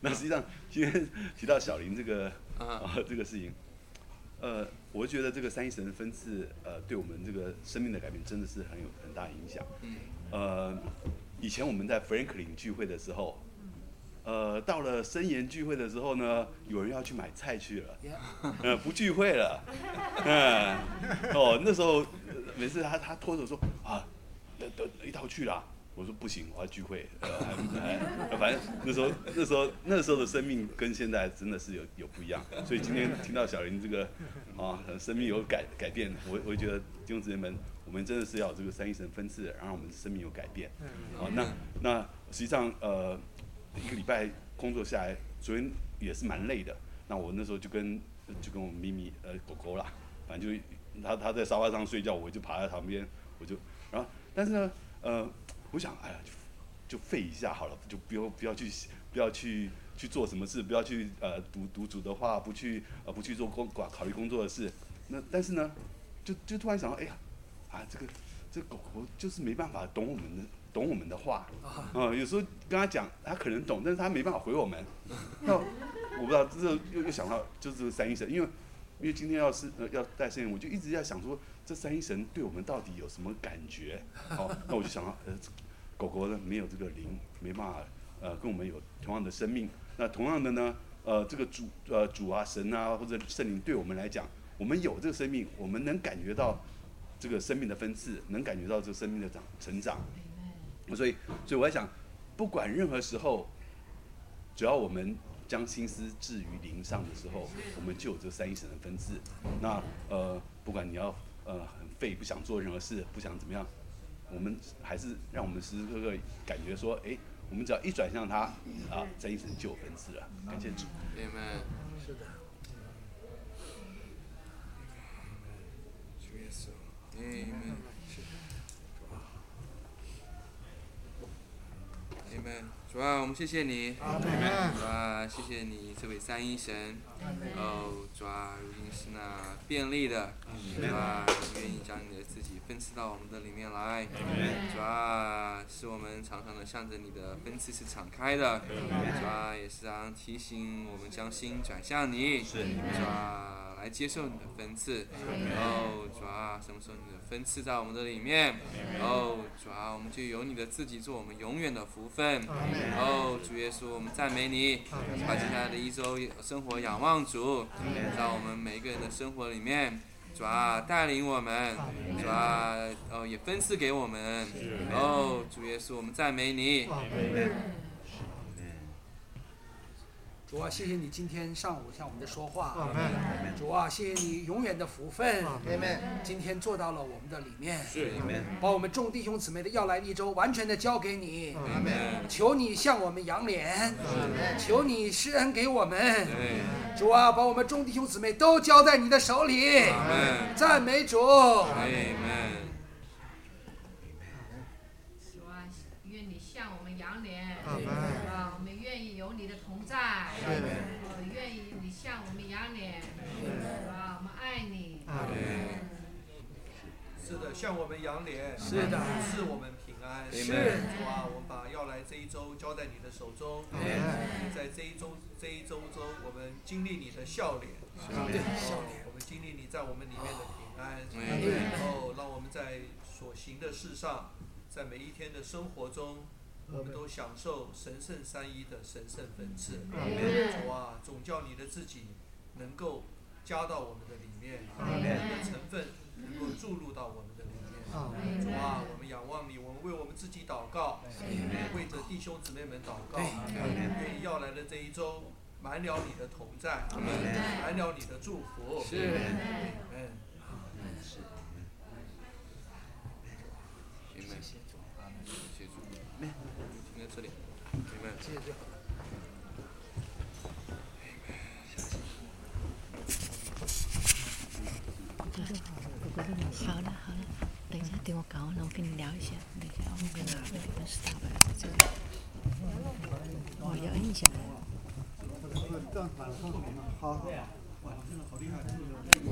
那实际上今天提到小林这个啊这个事情，呃，我觉得这个三一神的分次，呃，对我们这个生命的改变真的是很有很大影响。呃，以前我们在 Franklin 聚会的时候，呃，到了深研聚会的时候呢，有人要去买菜去了，呃，不聚会了，嗯，哦，那时候每次他他拖着说啊，都一道去了。我说不行，我要聚会，呃，还还反正那时候那时候那时候的生命跟现在真的是有有不一样，所以今天听到小林这个啊，生命有改改变，我我觉得弟兄姊妹们，我们真的是要有这个三一神分次，让我们的生命有改变。好，那那实际上呃一个礼拜工作下来，昨天也是蛮累的。那我那时候就跟就跟我们咪咪呃狗狗啦，反正就他他在沙发上睡觉，我就爬在旁边，我就然后但是呢呃。我想，哎呀，就就废一下好了，就不要不要去不要去去做什么事，不要去呃读读主的话，不去呃不去做工考虑工作的事。那但是呢，就就突然想到，哎呀，啊这个这个狗狗就是没办法懂我们的懂我们的话，啊、呃、有时候跟他讲，他可能懂，但是他没办法回我们。那我不知道，这又又想到就是这个三一神，因为因为今天要是呃要带圣灵，我就一直在想说，这三一神对我们到底有什么感觉？好、哦，那我就想到呃。狗狗呢没有这个灵，没办法呃跟我们有同样的生命。那同样的呢，呃这个主呃主啊神啊或者圣灵对我们来讲，我们有这个生命，我们能感觉到这个生命的分次，能感觉到这个生命的长成长。所以所以我在想，不管任何时候，只要我们将心思置于灵上的时候，我们就有这三一神的分次。那呃不管你要呃很废，不想做任何事，不想怎么样。我们还是让我们时时刻刻感觉说，哎，我们只要一转向他，啊，三一神就有分次了。感谢主。 Amen。 是的。 主耶稣。Amen。Amen。主啊，我们谢谢你。主啊，谢谢你这位三一神。哦，主啊，如今是那便利的，主啊，愿意将你的自己分赐到我们的里面来。主啊，是我们常常的向着你的分赐是敞开的。主啊，也是常提醒我们将心转向你。主啊，来接受你的分赐。哦，主啊，什么时候你的分赐在我们的里面？哦，主啊，我们就有你的自己做我们永远的福分。哦，主耶稣，我们赞美你，把接下来的一周生活仰望主，在我们每一个人的生活里面，主啊带领我们，主啊哦也分赐给我们。哦，主耶稣，我们赞美你。 主啊，谢谢你今天上午向我们的说话。主啊，谢谢你永远的福分。今天做到了我们的里面，把我们众弟兄姊妹的要来一周完全的交给你。求你向我们扬脸，求你施恩给我们。主啊，把我们众弟兄姊妹都交在你的手里。赞美主。 主啊，愿你向我们扬脸。啊，我们愿意有你的同在。我愿意你向我们扬脸。啊，我们爱你。 是的，向我们扬脸。 是的， 赐我们平安。 是。 主啊，我们把要来这一周交在你的手中。在这一周这一周中，我们经历你的笑脸。 对，笑脸。 我们经历你在我们里面的平安。然后让我们在所行的事上，在每一天的生活中，我们都享受神圣三一的神圣分赐。主啊，总叫你的自己能够加到我们的里面，你的成分能够注入到我们的里面。主啊，我们仰望你，我们为我们自己祷告，为着弟兄姊妹们祷告，愿意要来的这一周满了你的同在，满了你的祝福。 是。 嗯。 谢谢主，谢谢主，停在这里，谢谢主。 好了好了，等一下等我搞完了，我跟你聊一下。等一下，我跟他认识他吧，在这里。我要摁一下。 好。